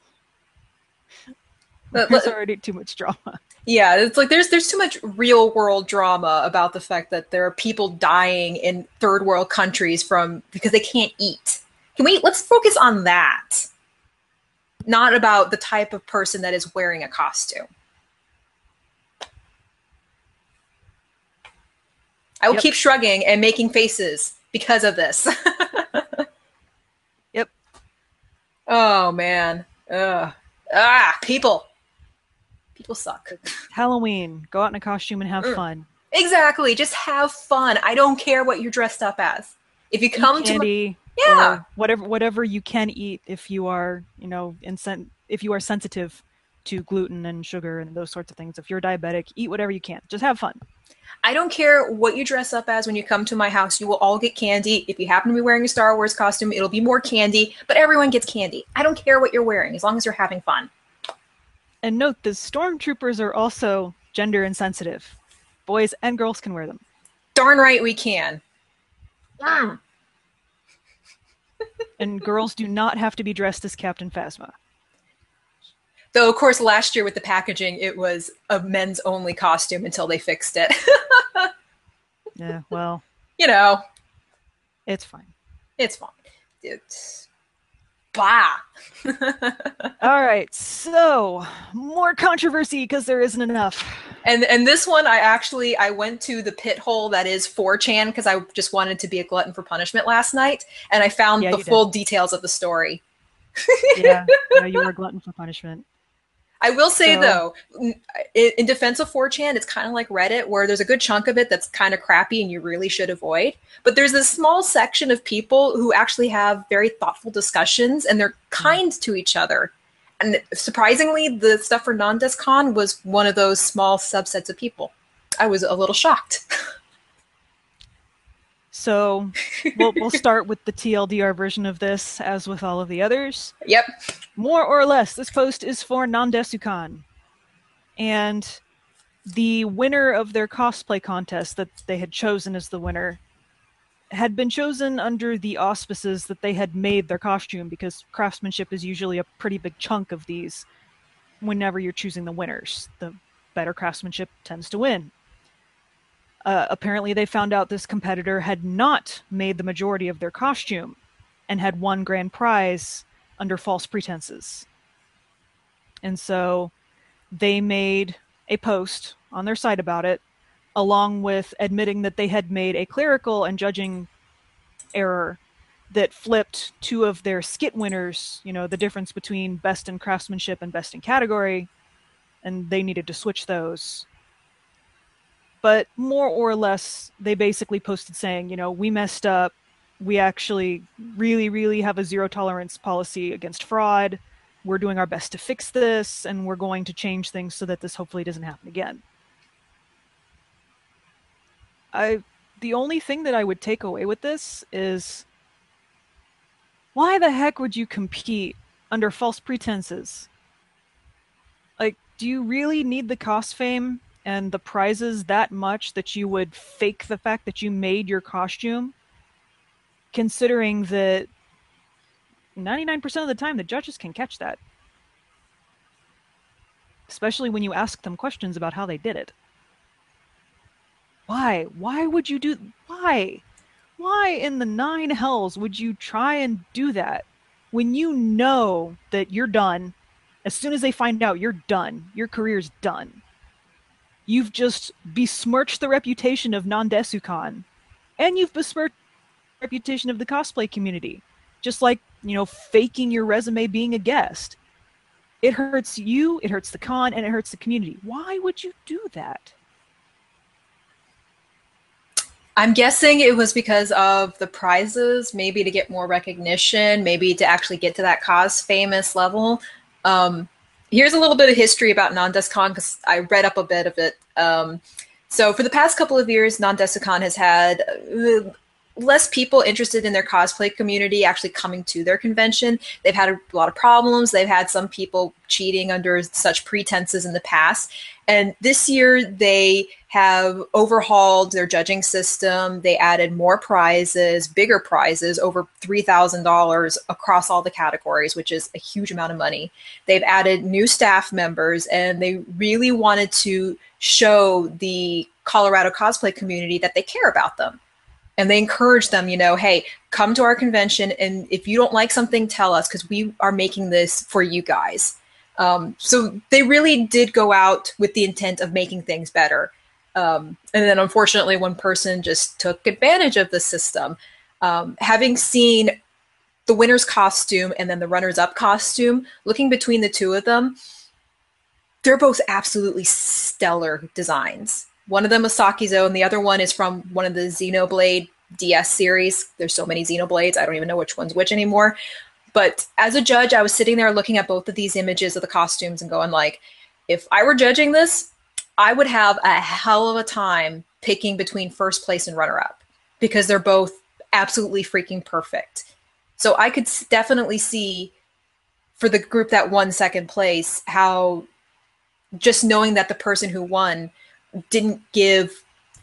But, There's already too much drama. Yeah, it's like there's there's too much real world drama about the fact that there are people dying in third world countries from because they can't eat. Can we let's focus on that. Not about the type of person that is wearing a costume. I will Yep. keep shrugging and making faces because of this. Yep. Oh man. Ugh. Ah, people. People suck. Halloween. Go out in a costume and have Mm. fun. Exactly. Just have fun. I don't care what you're dressed up as. If you come Eat to my, candy. Yeah. Or whatever whatever you can eat if you are, you know, insen- if you are sensitive to gluten and sugar and those sorts of things. If you're diabetic, eat whatever you can. Just have fun. I don't care what you dress up as when you come to my house. You will all get candy. If you happen to be wearing a Star Wars costume, it'll be more candy, but everyone gets candy. I don't care what you're wearing as long as you're having fun. And note, the stormtroopers are also gender insensitive. Boys and girls can wear them. Darn right we can. Mm. And girls do not have to be dressed as Captain Phasma. Though, of course, last year with the packaging, it was a men's only costume until they fixed it. Yeah, well, You know, it's fine. it's fine. It's... Bah! All right, so more controversy because there isn't enough. And and this one, I actually I went to the pit hole that is four chan because I just wanted to be a glutton for punishment last night, and I found Yeah, the you did. full details of the story. Yeah, yeah, you are a glutton for punishment. I will say So, though, in defense of four chan, it's kind of like Reddit, where there's a good chunk of it that's kind of crappy and you really should avoid. But there's this small section of people who actually have very thoughtful discussions and they're mm. kind to each other. And surprisingly, the stuff for NonDesCon was one of those small subsets of people. I was a little shocked. So we'll we'll start with the T L D R version of this, as with all of the others. Yep. More or less, this post is for Nandesukan. And the winner of their cosplay contest that they had chosen as the winner had been chosen under the auspices that they had made their costume, because craftsmanship is usually a pretty big chunk of these whenever you're choosing the winners. The better craftsmanship tends to win. Uh, apparently they found out this competitor had not made the majority of their costume and had won grand prize under false pretenses. And so they made a post on their site about it, along with admitting that they had made a clerical and judging error that flipped two of their skit winners, you know, the difference between best in craftsmanship and best in category, and they needed to switch those. But more or less, they basically posted saying, you know, we messed up. We actually really, really have a zero tolerance policy against fraud. We're doing our best to fix this, and we're going to change things so that this hopefully doesn't happen again. I, the only thing that I would take away with this is, why the heck would you compete under false pretenses? Like, do you really need the cost fame and the prizes that much that you would fake the fact that you made your costume, considering that ninety-nine percent of the time the judges can catch that, especially when you ask them questions about how they did it? Why? Why would you do... Why? Why in the nine hells would you try and do that when you know that you're done? As soon as they find out, you're done. Your career's done. You've just besmirched the reputation of Nandesukan, and you've besmirched the reputation of the cosplay community. Just like, you know, faking your resume being a guest. It hurts you, it hurts the con, and it hurts the community. Why would you do that? I'm guessing it was because of the prizes, maybe to get more recognition, maybe to actually get to that cause famous level. Um, Here's a little bit of history about NonDesCon because I read up a bit of it. Um, so for the past couple of years, NonDesCon has had uh, less people interested in their cosplay community actually coming to their convention. They've had a lot of problems. They've had some people cheating under such pretenses in the past. And this year they have overhauled their judging system. They added more prizes, bigger prizes, over three thousand dollars across all the categories, which is a huge amount of money. They've added new staff members, and they really wanted to show the Colorado cosplay community that they care about them. And they encourage them, you know, hey, come to our convention, and if you don't like something, tell us, because we are making this for you guys. Um, so they really did go out with the intent of making things better. Um, and then unfortunately, one person just took advantage of the system. Um, having seen the winner's costume and then the runner's-up costume, looking between the two of them, they're both absolutely stellar designs. One of them is Sakizo, and the other one is from one of the Xenoblade D S series. There's so many Xenoblades, I don't even know which one's which anymore. But as a judge, I was sitting there looking at both of these images of the costumes and going like, if I were judging this, I would have a hell of a time picking between first place and runner-up because they're both absolutely freaking perfect. So I could definitely see for the group that won second place how just knowing that the person who won didn't give,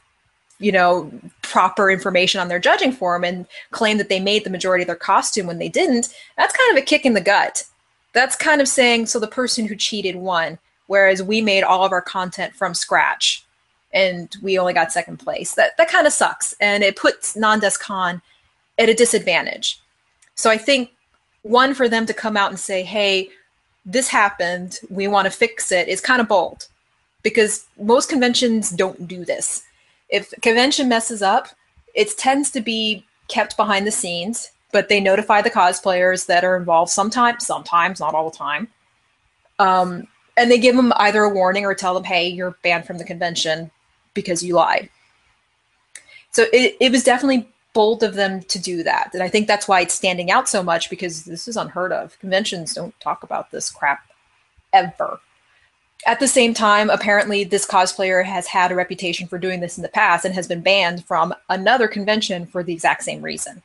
you know, proper information on their judging form and claim that they made the majority of their costume when they didn't, that's kind of a kick in the gut. That's kind of saying, so the person who cheated won, whereas we made all of our content from scratch and we only got second place. That that kind of sucks. And it puts NonDesCon at a disadvantage. So I think one, for them to come out and say, hey, this happened, we want to fix it, is kind of bold. Because most conventions don't do this. If a convention messes up, it tends to be kept behind the scenes, but they notify the cosplayers that are involved sometimes, sometimes, not all the time. Um, and they give them either a warning or tell them, hey, you're banned from the convention because you lied. So it, it was definitely bold of them to do that. And I think that's why it's standing out so much, because this is unheard of. Conventions don't talk about this crap ever. At the same time, apparently this cosplayer has had a reputation for doing this in the past and has been banned from another convention for the exact same reason.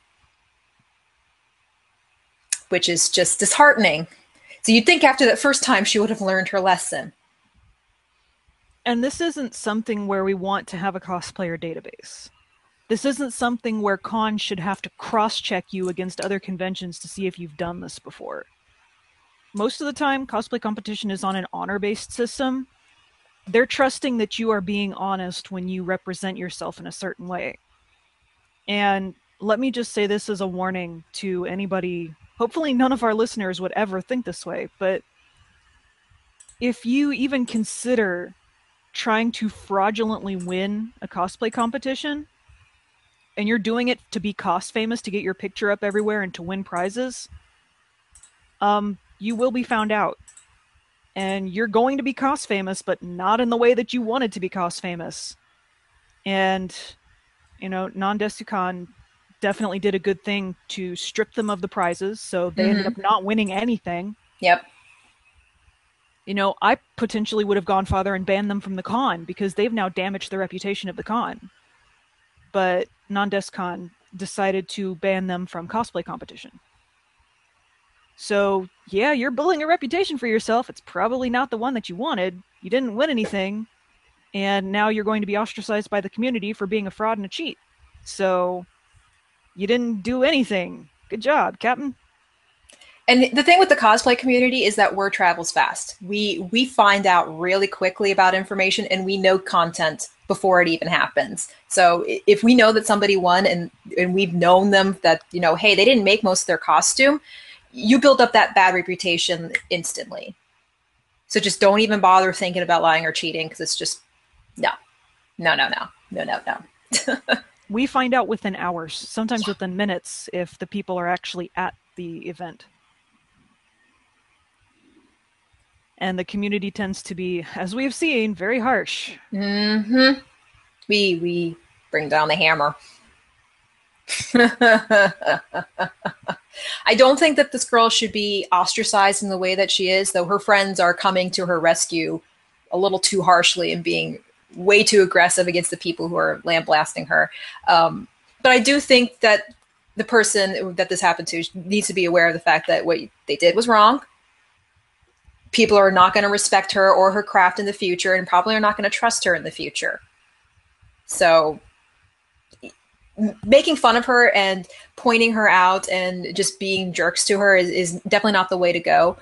Which is just disheartening. So you'd think after that first time she would have learned her lesson. And this isn't something where we want to have a cosplayer database. This isn't something where cons should have to cross-check you against other conventions to see if you've done this before. Most of the time, cosplay competition is on an honor-based system. They're trusting that you are being honest when you represent yourself in a certain way. And let me just say this as a warning to anybody. Hopefully none of our listeners would ever think this way, but if you even consider trying to fraudulently win a cosplay competition, and you're doing it to be cost famous, to get your picture up everywhere and to win prizes, um, you will be found out. And you're going to be cost famous, but not in the way that you wanted to be cost famous. And, you know, Nandesukan definitely did a good thing to strip them of the prizes, so they mm-hmm. ended up not winning anything. Yep. You know, I potentially would have gone farther and banned them from the con, because they've now damaged the reputation of the con. But Nandesukan decided to ban them from cosplay competition. So, yeah, you're building a reputation for yourself. It's probably not the one that you wanted. You didn't win anything. And now you're going to be ostracized by the community for being a fraud and a cheat. So, you didn't do anything. Good job, Captain. And the thing with the cosplay community is that word travels fast. We we find out really quickly about information, and we know content before it even happens. So if we know that somebody won, and, and we've known them that, you know, hey, they didn't make most of their costume, you build up that bad reputation instantly. So just don't even bother thinking about lying or cheating, because it's just, no, no, no, no, no, no, no. We find out within hours, sometimes yeah. within minutes, if the people are actually at the event. And the community tends to be, as we have seen, very harsh. Mm-hmm. We we bring down the hammer. I don't think that this girl should be ostracized in the way that she is, though her friends are coming to her rescue a little too harshly and being way too aggressive against the people who are lambasting her. Um, but I do think that the person that this happened to needs to be aware of the fact that what they did was wrong. People are not going to respect her or her craft in the future, and probably are not going to trust her in the future. So making fun of her and pointing her out and just being jerks to her is, is definitely not the way to go.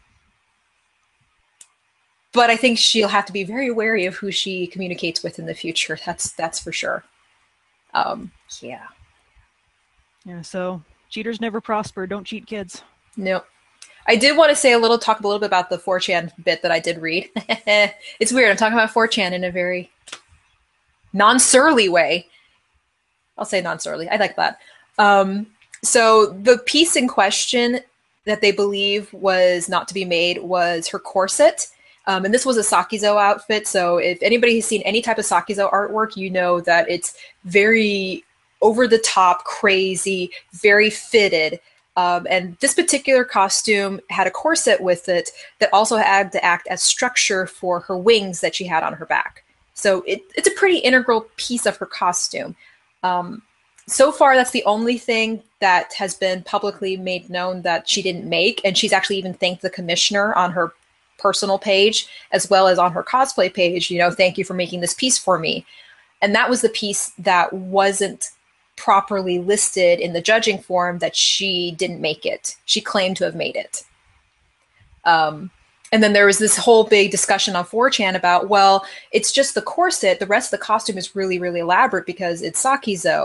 But I think she'll have to be very wary of who she communicates with in the future. That's that's for sure. Um, yeah. Yeah, so cheaters never prosper. Don't cheat, kids. Nope. I did want to say a little, talk a little bit about the four chan bit that I did read. It's weird. I'm talking about four chan in a very non-surly way. I'll say non-surly. I like that. Um, so the piece in question that they believe was not to be made was her corset. Um, and this was a Sakizo outfit. So if anybody has seen any type of Sakizo artwork, you know that it's very over the top, crazy, very fitted. Um, and this particular costume had a corset with it that also had to act as structure for her wings that she had on her back. So it, it's a pretty integral piece of her costume. Um, so far, that's the only thing that has been publicly made known that she didn't make. And she's actually even thanked the commissioner on her personal page, as well as on her cosplay page, you know, thank you for making this piece for me. And that was the piece that wasn't properly listed in the judging form, that she didn't make it. She claimed to have made it. Um, and then there was this whole big discussion on four chan about, well, it's just the corset. The rest of the costume is really, really elaborate because it's Sakizo.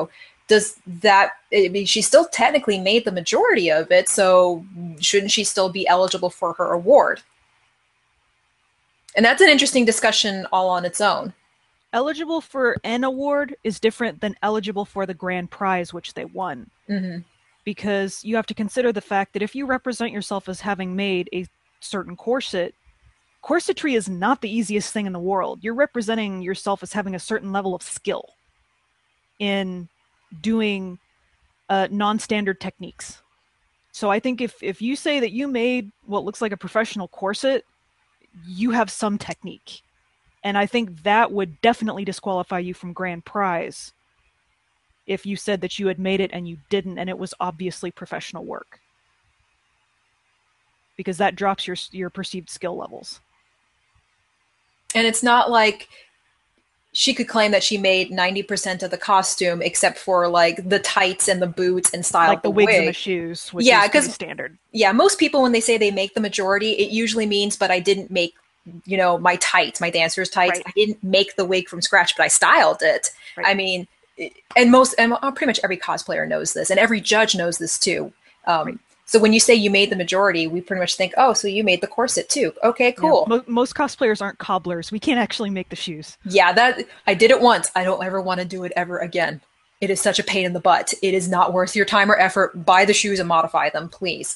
does that, I mean, she still technically made the majority of it, so shouldn't she still be eligible for her award? And that's an interesting discussion all on its own. Eligible for an award is different than eligible for the grand prize, which they won. Mm-hmm. Because you have to consider the fact that if you represent yourself as having made a certain corset, corsetry is not the easiest thing in the world. You're representing yourself as having a certain level of skill in doing uh, non-standard techniques. So I think if, if you say that you made what looks like a professional corset, you have some technique. And I think that would definitely disqualify you from grand prize if you said that you had made it and you didn't, and it was obviously professional work. Because that drops your your perceived skill levels. And it's not like she could claim that she made ninety percent of the costume except for like the tights and the boots and style like the, the wigs wig. and the shoes, which yeah, is pretty because standard. Yeah, most people when they say they make the majority, it usually means, but I didn't make, you know, my tights, my dancer's tights. Right. I didn't make the wig from scratch, but I styled it. Right. I mean, and most, and pretty much every cosplayer knows this, and every judge knows this too. Um, Right. So when you say you made the majority, we pretty much think, oh, so you made the corset too. Okay, cool. Yeah, mo- most cosplayers aren't cobblers. We can't actually make the shoes. Yeah, that I did it once. I don't ever want to do it ever again. It is such a pain in the butt. It is not worth your time or effort. Buy the shoes and modify them, please.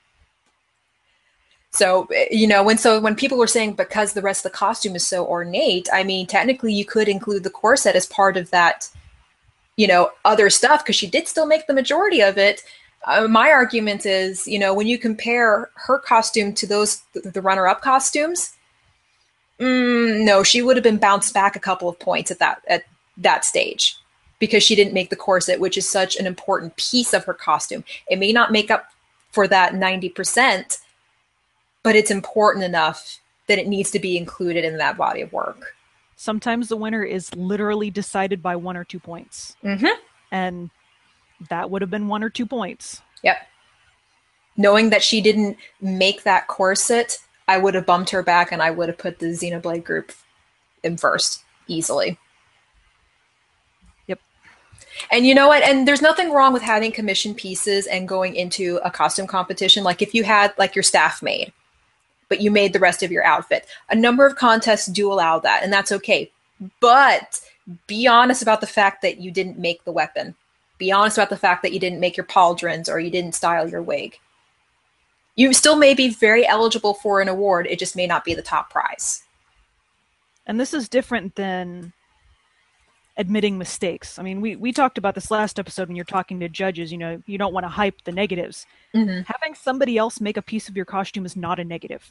So, you know, when so when people were saying because the rest of the costume is so ornate, I mean, technically you could include the corset as part of that, you know, other stuff because she did still make the majority of it. Uh, my argument is, you know, when you compare her costume to those, the, the runner-up costumes, mm, no, she would have been bounced back a couple of points at that, at that stage because she didn't make the corset, which is such an important piece of her costume. It may not make up for that ninety percent, but it's important enough that it needs to be included in that body of work. Sometimes the winner is literally decided by one or two points. Mm-hmm. And that would have been one or two points. Yep. Knowing that she didn't make that corset, I would have bumped her back and I would have put the Xenoblade group in first easily. Yep. And you know what? And there's nothing wrong with having commission pieces and going into a costume competition. Like if you had like your staff made, but you made the rest of your outfit. A number of contests do allow that, and that's okay. But be honest about the fact that you didn't make the weapon. Be honest about the fact that you didn't make your pauldrons or you didn't style your wig. You still may be very eligible for an award. It just may not be the top prize. And this is different than admitting mistakes. I mean, we, we talked about this last episode when you're talking to judges, you know, you don't want to hype the negatives. Mm-hmm. Having somebody else make a piece of your costume is not a negative.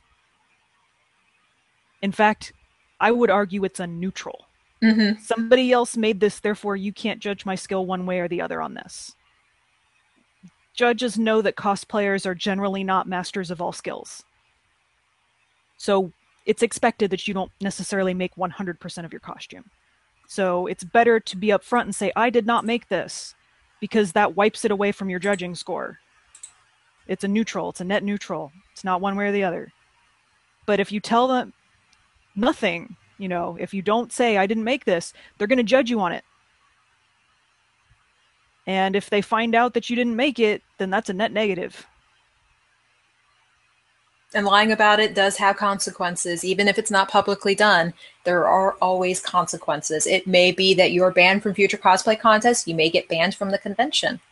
In fact, I would argue it's a neutral. Mm-hmm. Somebody else made this, therefore you can't judge my skill one way or the other on this. Judges know that cosplayers are generally not masters of all skills. So it's expected that you don't necessarily make one hundred percent of your costume. So it's better to be upfront and say, I did not make this, because that wipes it away from your judging score. It's a neutral. It's a net neutral. It's not one way or the other. But if you tell them nothing, you know, if you don't say, I didn't make this, they're going to judge you on it. And if they find out that you didn't make it, then that's a net negative. And lying about it does have consequences. Even if it's not publicly done, there are always consequences. It may be that you're banned from future cosplay contests. You may get banned from the convention.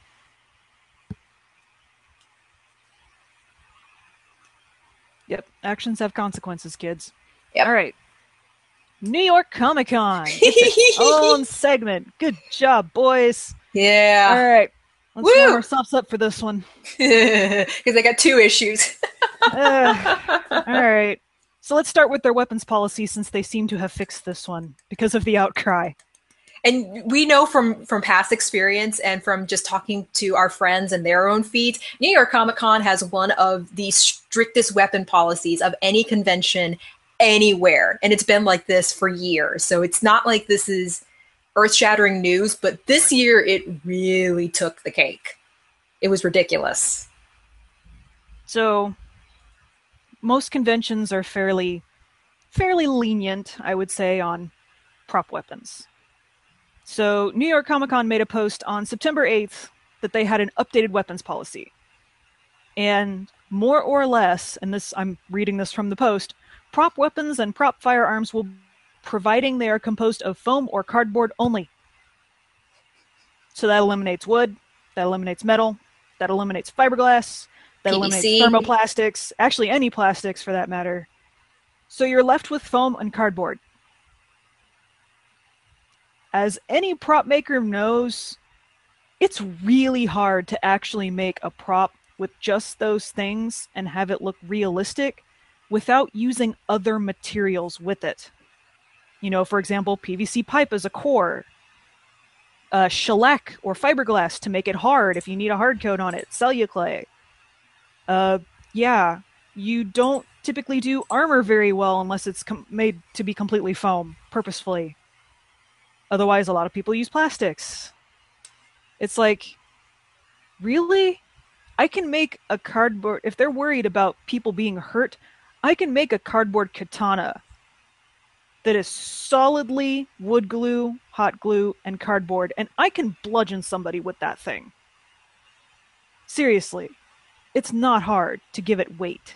Yep, actions have consequences, kids. Yep. All right. New York Comic Con. It's its own segment. Good job, boys. Yeah. All right. Let's Woo! warm ourselves up for this one. Because I got two issues. uh, all right. So let's start with their weapons policy, since they seem to have fixed this one because of the outcry. And we know from, from past experience and from just talking to our friends and their own feeds, New York Comic Con has one of the strictest weapon policies of any convention anywhere. And it's been like this for years. So it's not like this is earth-shattering news, but this year it really took the cake. It was ridiculous. So most conventions are fairly fairly lenient, I would say, on prop weapons. So New York Comic Con made a post on September eighth that they had an updated weapons policy. And more or less, and this I'm reading this from the post, prop weapons and prop firearms will, providing they are composed of foam or cardboard only. So that eliminates wood, that eliminates metal, that eliminates fiberglass, that P V C. eliminates thermoplastics, actually any plastics for that matter. So you're left with foam and cardboard. As any prop maker knows, it's really hard to actually make a prop with just those things and have it look realistic without using other materials with it. You know, for example, P V C pipe as a core, uh, shellac or fiberglass to make it hard if you need a hard coat on it, celluclay. Uh, yeah, you don't typically do armor very well unless it's com- made to be completely foam, purposefully. Otherwise, a lot of people use plastics. It's like, really? I can make a cardboard, if they're worried about people being hurt, I can make a cardboard katana that is solidly wood glue, hot glue, and cardboard, and I can bludgeon somebody with that thing. Seriously, it's not hard to give it weight.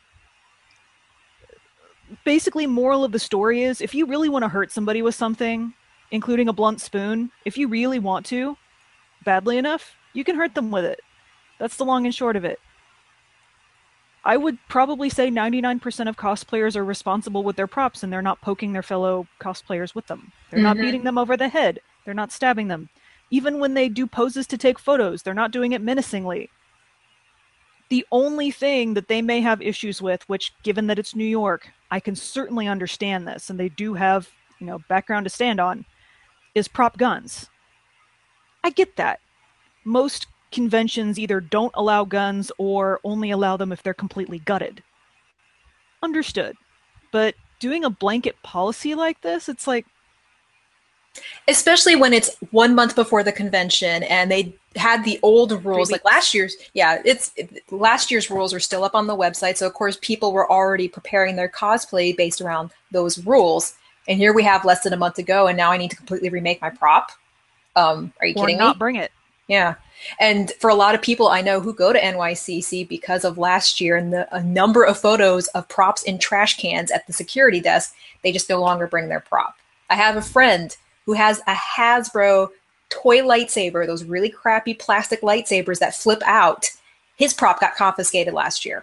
Basically, moral of the story is, if you really want to hurt somebody with something, including a blunt spoon, if you really want to, badly enough, you can hurt them with it. That's the long and short of it. I would probably say ninety-nine percent of cosplayers are responsible with their props and they're not poking their fellow cosplayers with them. They're mm-hmm. not beating them over the head. They're not stabbing them. Even when they do poses to take photos, they're not doing it menacingly. The only thing that they may have issues with, which given that it's New York, I can certainly understand this, and they do have, you know, background to stand on, is prop guns. I get that. Most conventions either don't allow guns or only allow them if they're completely gutted. Understood. But doing a blanket policy like this, it's like... Especially when it's one month before the convention and they had the old rules, like last year's, yeah, it's it, last year's rules are still up on the website. So of course people were already preparing their cosplay based around those rules. And here we have less than a month to go and now I need to completely remake my prop. Um, are you or kidding not me? Bring it. Yeah. And for a lot of people I know who go to N Y C C because of last year and the a number of photos of props in trash cans at the security desk, they just no longer bring their prop. I have a friend who has a Hasbro toy lightsaber, those really crappy plastic lightsabers that flip out. His prop got confiscated last year.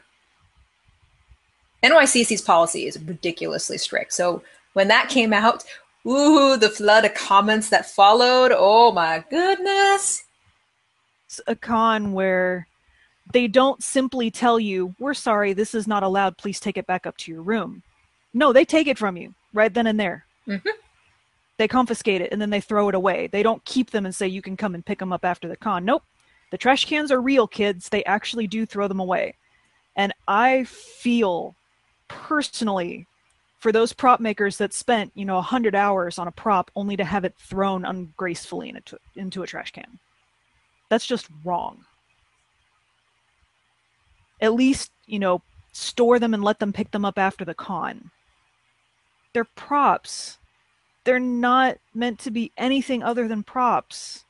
N Y C C's policy is ridiculously strict. So when that came out, ooh, the flood of comments that followed, oh my goodness. A con where they don't simply tell you, we're sorry, this is not allowed, please take it back up to your room. No, they take it from you right then and there. Mm-hmm. They confiscate it and then they throw it away. They don't keep them and say you can come and pick them up after the con. Nope. The trash cans are real, kids. They actually do throw them away. And I feel personally for those prop makers that spent, you know, one hundred hours on a prop only to have it thrown ungracefully into, into a trash can. That's just wrong. At least, you know, store them and let them pick them up after the con. They're props. They're not meant to be anything other than props.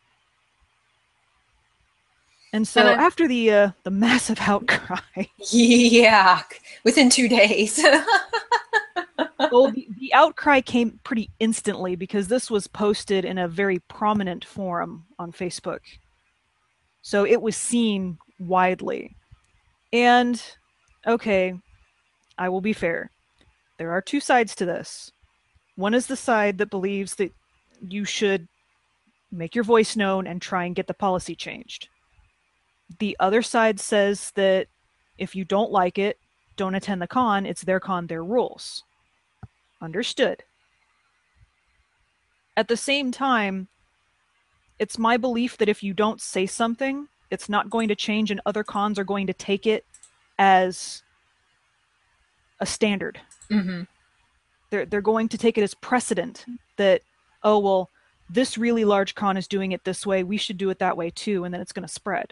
And so and I, after the uh, the massive outcry... Yeah, within two days. Well, the, the outcry came pretty instantly because this was posted in a very prominent forum on Facebook. So it was seen widely. And, okay, I will be fair. There are two sides to this. One is the side that believes that you should make your voice known and try and get the policy changed. The other side says that if you don't like it, don't attend the con. It's their con, their rules. Understood. At the same time, it's my belief that if you don't say something, it's not going to change and other cons are going to take it as a standard. Mm-hmm. They're, they're going to take it as precedent that, oh, well, this really large con is doing it this way. We should do it that way too. And then it's going to spread.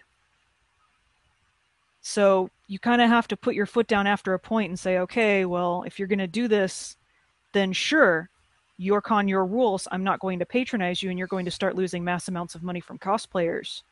So you kind of have to put your foot down after a point and say, okay, well, if you're going to do this, then sure, your con, your rules, I'm not going to patronize you, and you're going to start losing mass amounts of money from cosplayers.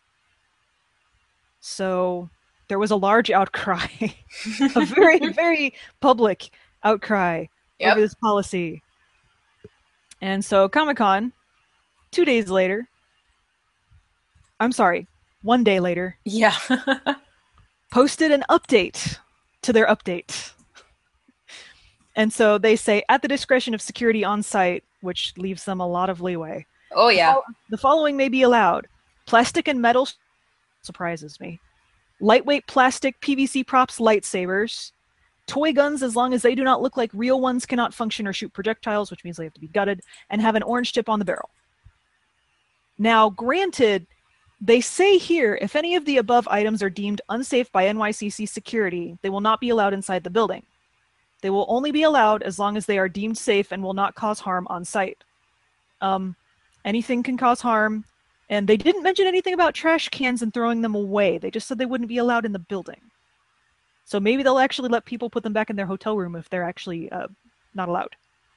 So there was a large outcry, a very, very public outcry Yep. over this policy. And so Comic-Con, two days later, I'm sorry, one day later, Yeah. posted an update to their update. And so they say, at the discretion of security on site, which leaves them a lot of leeway. Oh, yeah. The, fo- the following may be allowed. Plastic and metal, surprises me. Lightweight plastic P V C props, lightsabers. Toy guns, as long as they do not look like real ones, cannot function or shoot projectiles, which means they have to be gutted, and have an orange tip on the barrel. Now, granted, they say here, if any of the above items are deemed unsafe by N Y C C security, they will not be allowed inside the building. They will only be allowed as long as they are deemed safe and will not cause harm on site. Um, anything can cause harm, and they didn't mention anything about trash cans and throwing them away. They just said they wouldn't be allowed in the building. So maybe they'll actually let people put them back in their hotel room if they're actually uh, not allowed.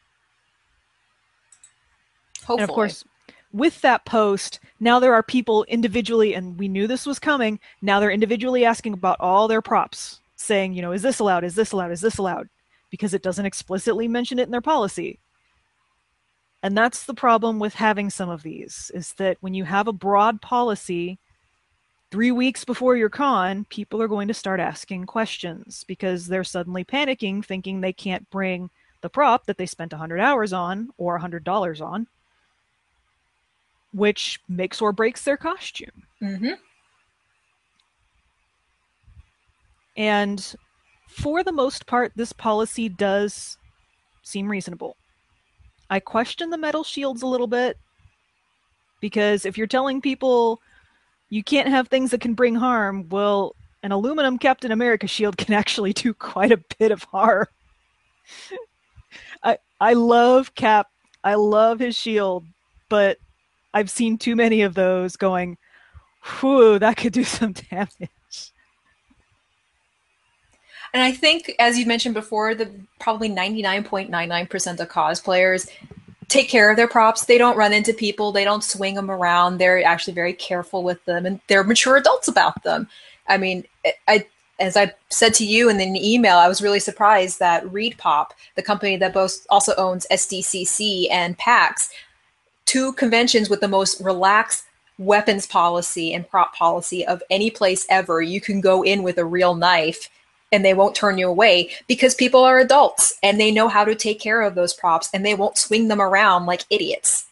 Hopefully. And of course, with that post, now there are people individually, and we knew this was coming, now they're individually asking about all their props, saying, you know, is this allowed, is this allowed, is this allowed? Because it doesn't explicitly mention it in their policy. And that's the problem with having some of these, is that when you have a broad policy, three weeks before your con, people are going to start asking questions because they're suddenly panicking, thinking they can't bring the prop that they spent one hundred hours on or one hundred dollars on, which makes or breaks their costume. Mm-hmm. And for the most part, this policy does seem reasonable. I question the metal shields a little bit, because if you're telling people you can't have things that can bring harm, well, an aluminum Captain America shield can actually do quite a bit of harm. I I love Cap. I love his shield, but I've seen too many of those going, whew, that could do some damage. And I think, as you mentioned before, the probably ninety-nine point nine nine percent of cosplayers take care of their props. They don't run into people. They don't swing them around. They're actually very careful with them, and they're mature adults about them. I mean, I, as I said to you in an email, I was really surprised that ReedPop, the company that both also owns S D C C and PAX, two conventions with the most relaxed weapons policy and prop policy of any place ever. You can go in with a real knife and they won't turn you away because people are adults and they know how to take care of those props and they won't swing them around like idiots.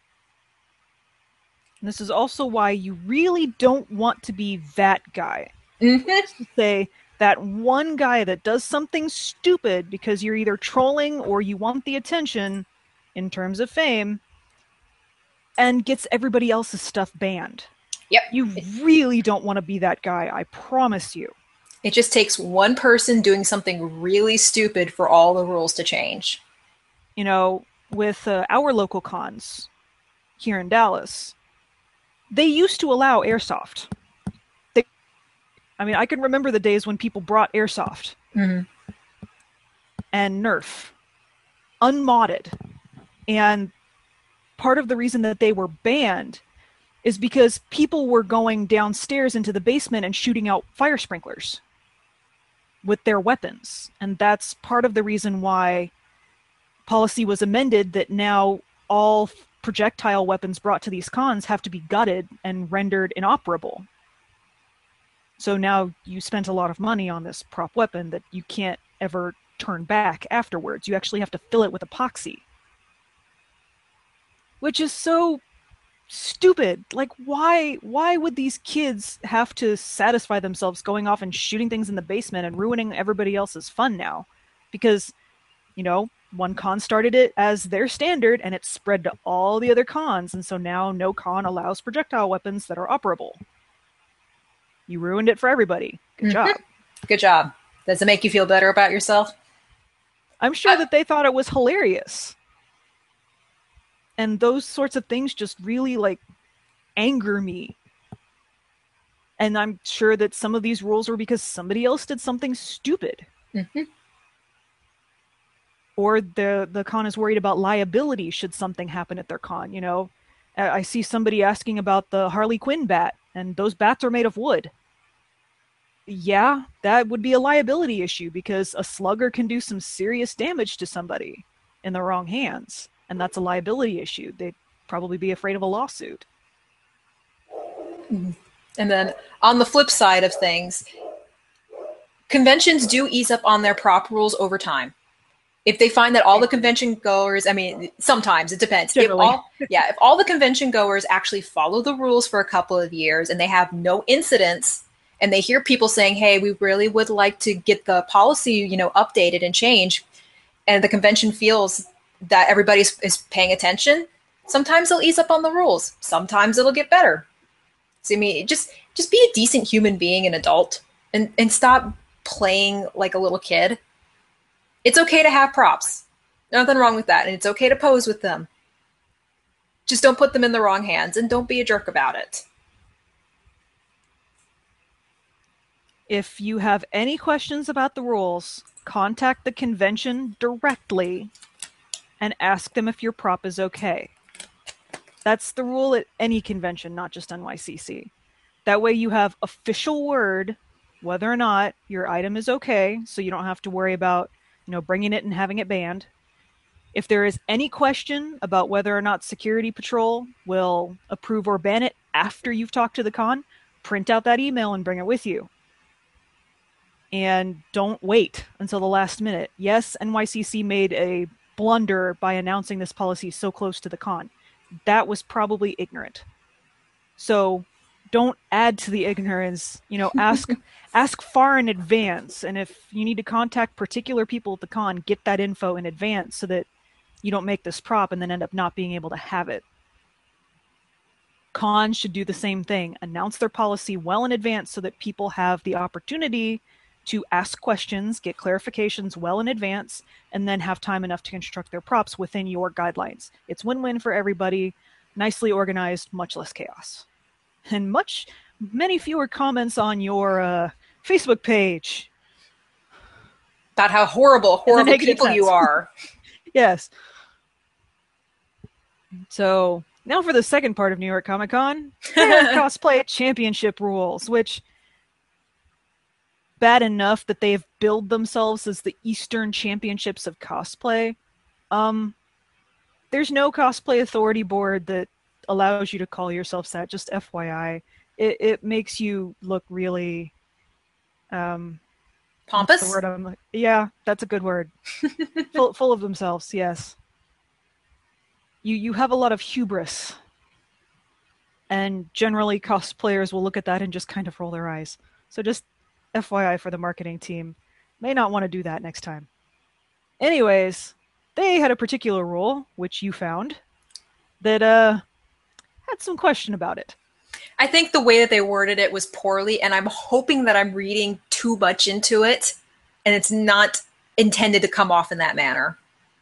And this is also why you really don't want to be that guy. Mm-hmm. Say that one guy that does something stupid because you're either trolling or you want the attention in terms of fame and gets everybody else's stuff banned. Yep. You really don't want to be that guy, I promise you. It just takes one person doing something really stupid for all the rules to change. You know, with uh, our local cons here in Dallas, they used to allow airsoft. They, I mean, I can remember the days when people brought airsoft mm-hmm. and Nerf, unmodded. And part of the reason that they were banned is because people were going downstairs into the basement and shooting out fire sprinklers with their weapons. And that's part of the reason why policy was amended, that now all projectile weapons brought to these cons have to be gutted and rendered inoperable. So now you spent a lot of money on this prop weapon that you can't ever turn back afterwards. You actually have to fill it with epoxy. Which is so stupid. Like, why why would these kids have to satisfy themselves going off and shooting things in the basement and ruining everybody else's fun now? Because, you know, one con started it as their standard and it spread to all the other cons, and so now no con allows projectile weapons that are operable. You ruined it for everybody. Good mm-hmm. job. Good job. Does it make you feel better about yourself? I'm sure that they thought it was hilarious. And those sorts of things just really, like, anger me. And I'm sure that some of these rules were because somebody else did something stupid. Mm-hmm. Or the the con is worried about liability should something happen at their con. You know, I see somebody asking about the Harley Quinn bat, and those bats are made of wood. Yeah, that would be a liability issue because a slugger can do some serious damage to somebody in the wrong hands, and that's a liability issue. They'd probably be afraid of a lawsuit. And then on the flip side of things, conventions do ease up on their prop rules over time. If they find that all the convention goers, I mean, sometimes it depends. If all, yeah, if all the convention goers actually follow the rules for a couple of years and they have no incidents, and they hear people saying, "Hey, we really would like to get the policy, you know, updated and changed," and the convention feels that everybody is paying attention, sometimes they'll ease up on the rules. Sometimes it'll get better. So I mean, just just be a decent human being, an adult, and and stop playing like a little kid. It's okay to have props. Nothing wrong with that. And it's okay to pose with them. Just don't put them in the wrong hands and don't be a jerk about it. If you have any questions about the rules, contact the convention directly and ask them if your prop is okay. That's the rule at any convention, not just N Y C C. That way you have official word whether or not your item is okay, so you don't have to worry about you know, bringing it and having it banned. If there is any question about whether or not Security Patrol will approve or ban it after you've talked to the con, print out that email and bring it with you. And don't wait until the last minute. Yes, N Y C C made a blunder by announcing this policy so close to the con. That was probably ignorant. So don't add to the ignorance. You know, ask ask far in advance. And if you need to contact particular people at the con, get that info in advance so that you don't make this prop and then end up not being able to have it. Cons should do the same thing. Announce their policy well in advance so that people have the opportunity to ask questions, get clarifications well in advance, and then have time enough to construct their props within your guidelines. It's win-win for everybody. Nicely organized, much less chaos. And much, many fewer comments on your uh, Facebook page. About how horrible, horrible people sense. You are. Yes. So, now for the second part of New York Comic Con. Cosplay championship rules, which bad enough that they've billed themselves as the Eastern Championships of Cosplay. Um, there's no cosplay authority board that allows you to call yourselves that, just F Y I. It, it makes you look really um pompous. The word I'm like, yeah, that's a good word. full, full of themselves, yes. You you have a lot of hubris, and generally cosplayers will look at that and just kind of roll their eyes. So just F Y I for the marketing team, may not want to do that next time. Anyways, they had a particular rule, which you found, that uh had some question about it. I think the way that they worded it was poorly, and I'm hoping that I'm reading too much into it, and it's not intended to come off in that manner.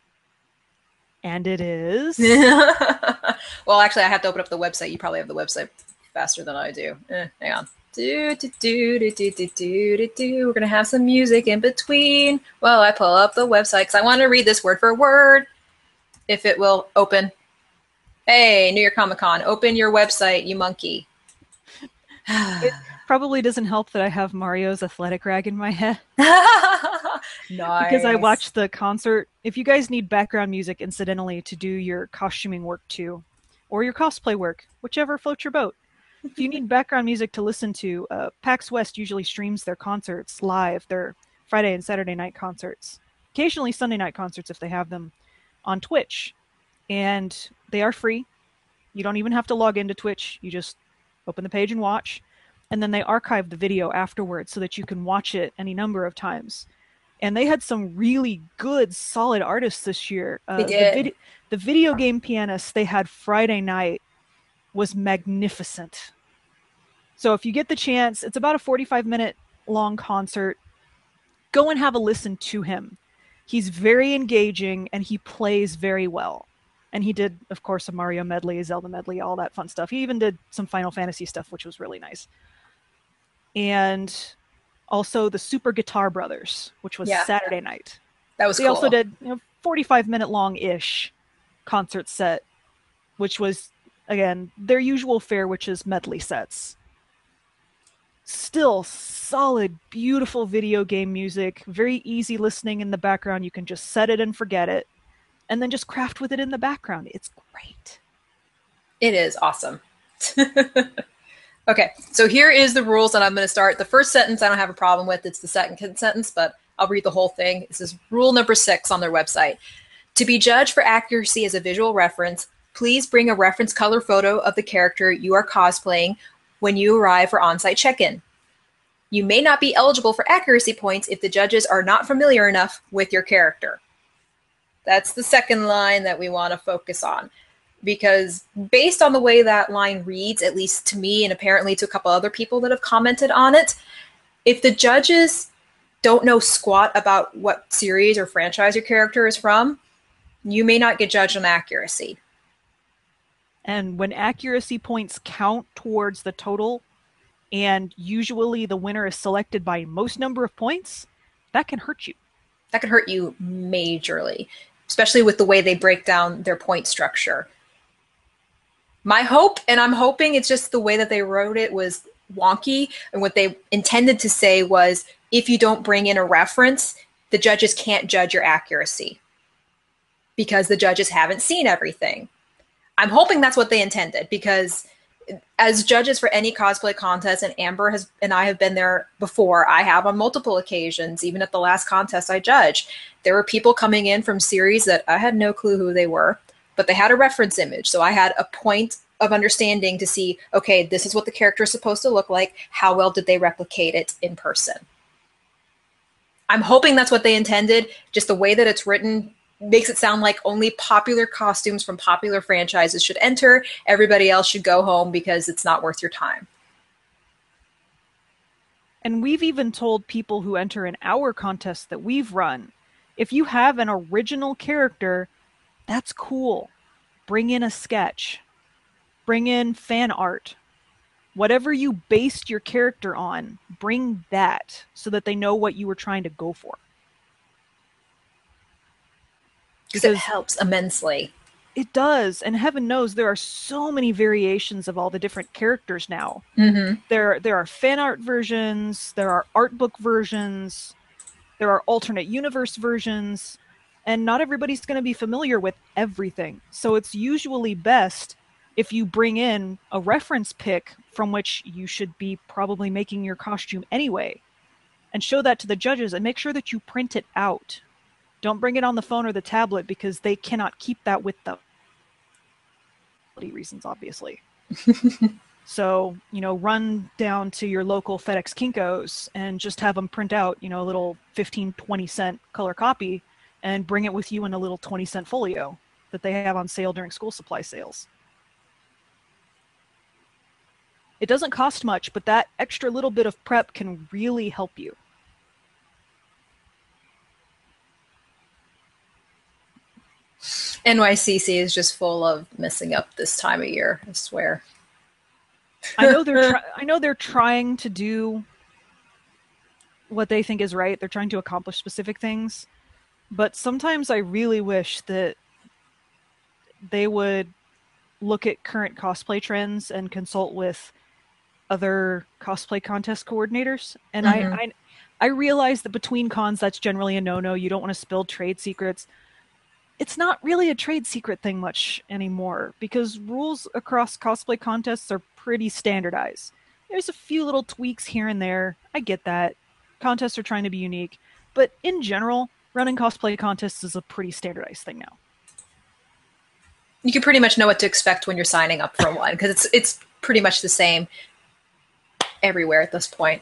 And it is? Well, actually, I have to open up the website. You probably have the website faster than I do. Eh, hang on. Do, do, do, do, do, do, do, do, do. We're going to have some music in between while I pull up the website, because I want to read this word for word, if it will open. Hey, New York Comic Con, open your website, you monkey. It probably doesn't help that I have Mario's athletic rag in my head. Nice. Because I watched the concert. If you guys need background music, incidentally, to do your costuming work too, or your cosplay work, whichever floats your boat. If you need background music to listen to, uh, PAX West usually streams their concerts live, their Friday and Saturday night concerts. Occasionally Sunday night concerts if they have them on Twitch. And they are free. You don't even have to log into Twitch. You just open the page and watch. And then they archive the video afterwards so that you can watch it any number of times. And they had some really good, solid artists this year. Uh, they did. The, vid- the video game pianist they had Friday night was magnificent. So if you get the chance, it's about a forty-five minute long concert. Go and have a listen to him. He's very engaging and he plays very well. And he did, of course, a Mario medley, a Zelda medley, all that fun stuff. He even did some Final Fantasy stuff, which was really nice. And also the Super Guitar Brothers, which was yeah. Saturday night. That was they cool. also did, you know, forty-five minute long-ish concert set, which was, again, their usual fare, which is medley sets. Still solid, beautiful video game music, very easy listening in the background. You can just set it and forget it, and then just craft with it in the background. It's great. It is awesome. Okay, so here is the rules, and I'm going to start. The first sentence I don't have a problem with. It's the second sentence, but I'll read the whole thing. This is rule number six on their website. To be judged for accuracy as a visual reference, please bring a reference color photo of the character you are cosplaying when you arrive for on-site check-in. You may not be eligible for accuracy points if the judges are not familiar enough with your character. That's the second line that we want to focus on. Because based on the way that line reads, at least to me and apparently to a couple other people that have commented on it, if the judges don't know squat about what series or franchise your character is from, you may not get judged on accuracy. And when accuracy points count towards the total, and usually the winner is selected by most number of points, that can hurt you. That can hurt you majorly, especially with the way they break down their point structure. My hope, and I'm hoping it's just the way that they wrote it was wonky, and what they intended to say was, if you don't bring in a reference, the judges can't judge your accuracy because the judges haven't seen everything. I'm hoping that's what they intended, because as judges for any cosplay contest, and Amber has and I have been there before, I have on multiple occasions, even at the last contest I judged, there were people coming in from series that I had no clue who they were, but they had a reference image. So I had a point of understanding to see, okay, this is what the character is supposed to look like. How well did they replicate it in person? I'm hoping that's what they intended. Just the way that it's written makes it sound like only popular costumes from popular franchises should enter. Everybody else should go home because it's not worth your time. And we've even told people who enter in our contests that we've run, if you have an original character, that's cool. Bring in a sketch. Bring in fan art. Whatever you based your character on, bring that so that they know what you were trying to go for. Because it helps immensely. It does. And heaven knows there are so many variations of all the different characters now. Mm-hmm. There, there are fan art versions. There are art book versions. There are alternate universe versions. And not everybody's going to be familiar with everything. So it's usually best if you bring in a reference pic from which you should be probably making your costume anyway, and show that to the judges and make sure that you print it out. Don't bring it on the phone or the tablet because they cannot keep that with them. Reasons, obviously. So, you know, run down to your local FedEx Kinko's and just have them print out, you know, a little fifteen, twenty cent color copy and bring it with you in a little twenty cent folio that they have on sale during school supply sales. It doesn't cost much, but that extra little bit of prep can really help you. N Y C C is just full of messing up this time of year, I swear. I know they're try- I know they're trying to do what they think is right. They're trying to accomplish specific things. But sometimes I really wish that they would look at current cosplay trends and consult with other cosplay contest coordinators. And mm-hmm. I, I I realize that between cons, that's generally a no-no. You don't want to spill trade secrets. It's not really a trade secret thing much anymore because rules across cosplay contests are pretty standardized. There's a few little tweaks here and there. I get that. Contests are trying to be unique. But in general, running cosplay contests is a pretty standardized thing now. You can pretty much know what to expect when you're signing up for one because it's it's pretty much the same everywhere at this point.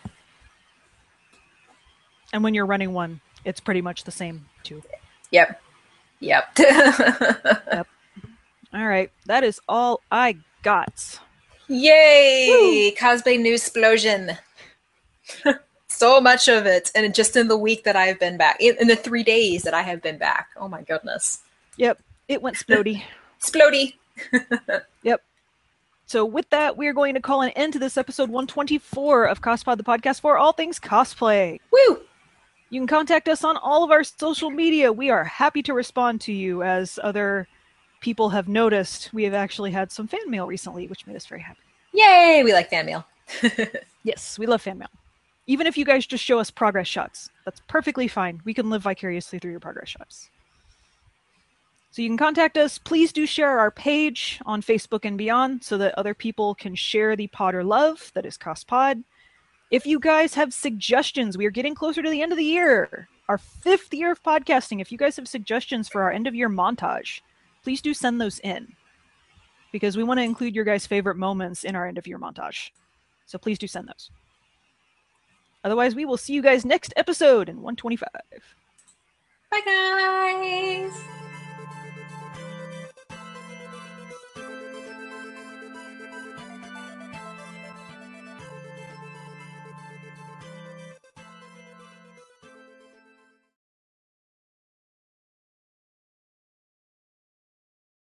And when you're running one, it's pretty much the same too. Yep. Yep. Yep. All right. That is all I got. Yay! Woo! Cosplay news explosion. So much of it. And just in the week that I have been back. In, in the three days that I have been back. Oh my goodness. Yep. It went splody. Splody. Yep. So with that, we are going to call an end to this episode one twenty-four of CosPod, the podcast for all things cosplay. Woo! You can contact us on all of our social media. We are happy to respond to you. As other people have noticed, we have actually had some fan mail recently, which made us very happy. Yay! We like fan mail. Yes, we love fan mail. Even if you guys just show us progress shots, that's perfectly fine. We can live vicariously through your progress shots. So you can contact us. Please do share our page on Facebook and beyond so that other people can share the Podder love that is CrossPod. If you guys have suggestions, we are getting closer to the end of the year, our fifth year of podcasting. If you guys have suggestions for our end of year montage, please do send those in, because we want to include your guys' favorite moments in our end of year montage. So please do send those. Otherwise, we will see you guys next episode in one twenty-five. Bye, guys.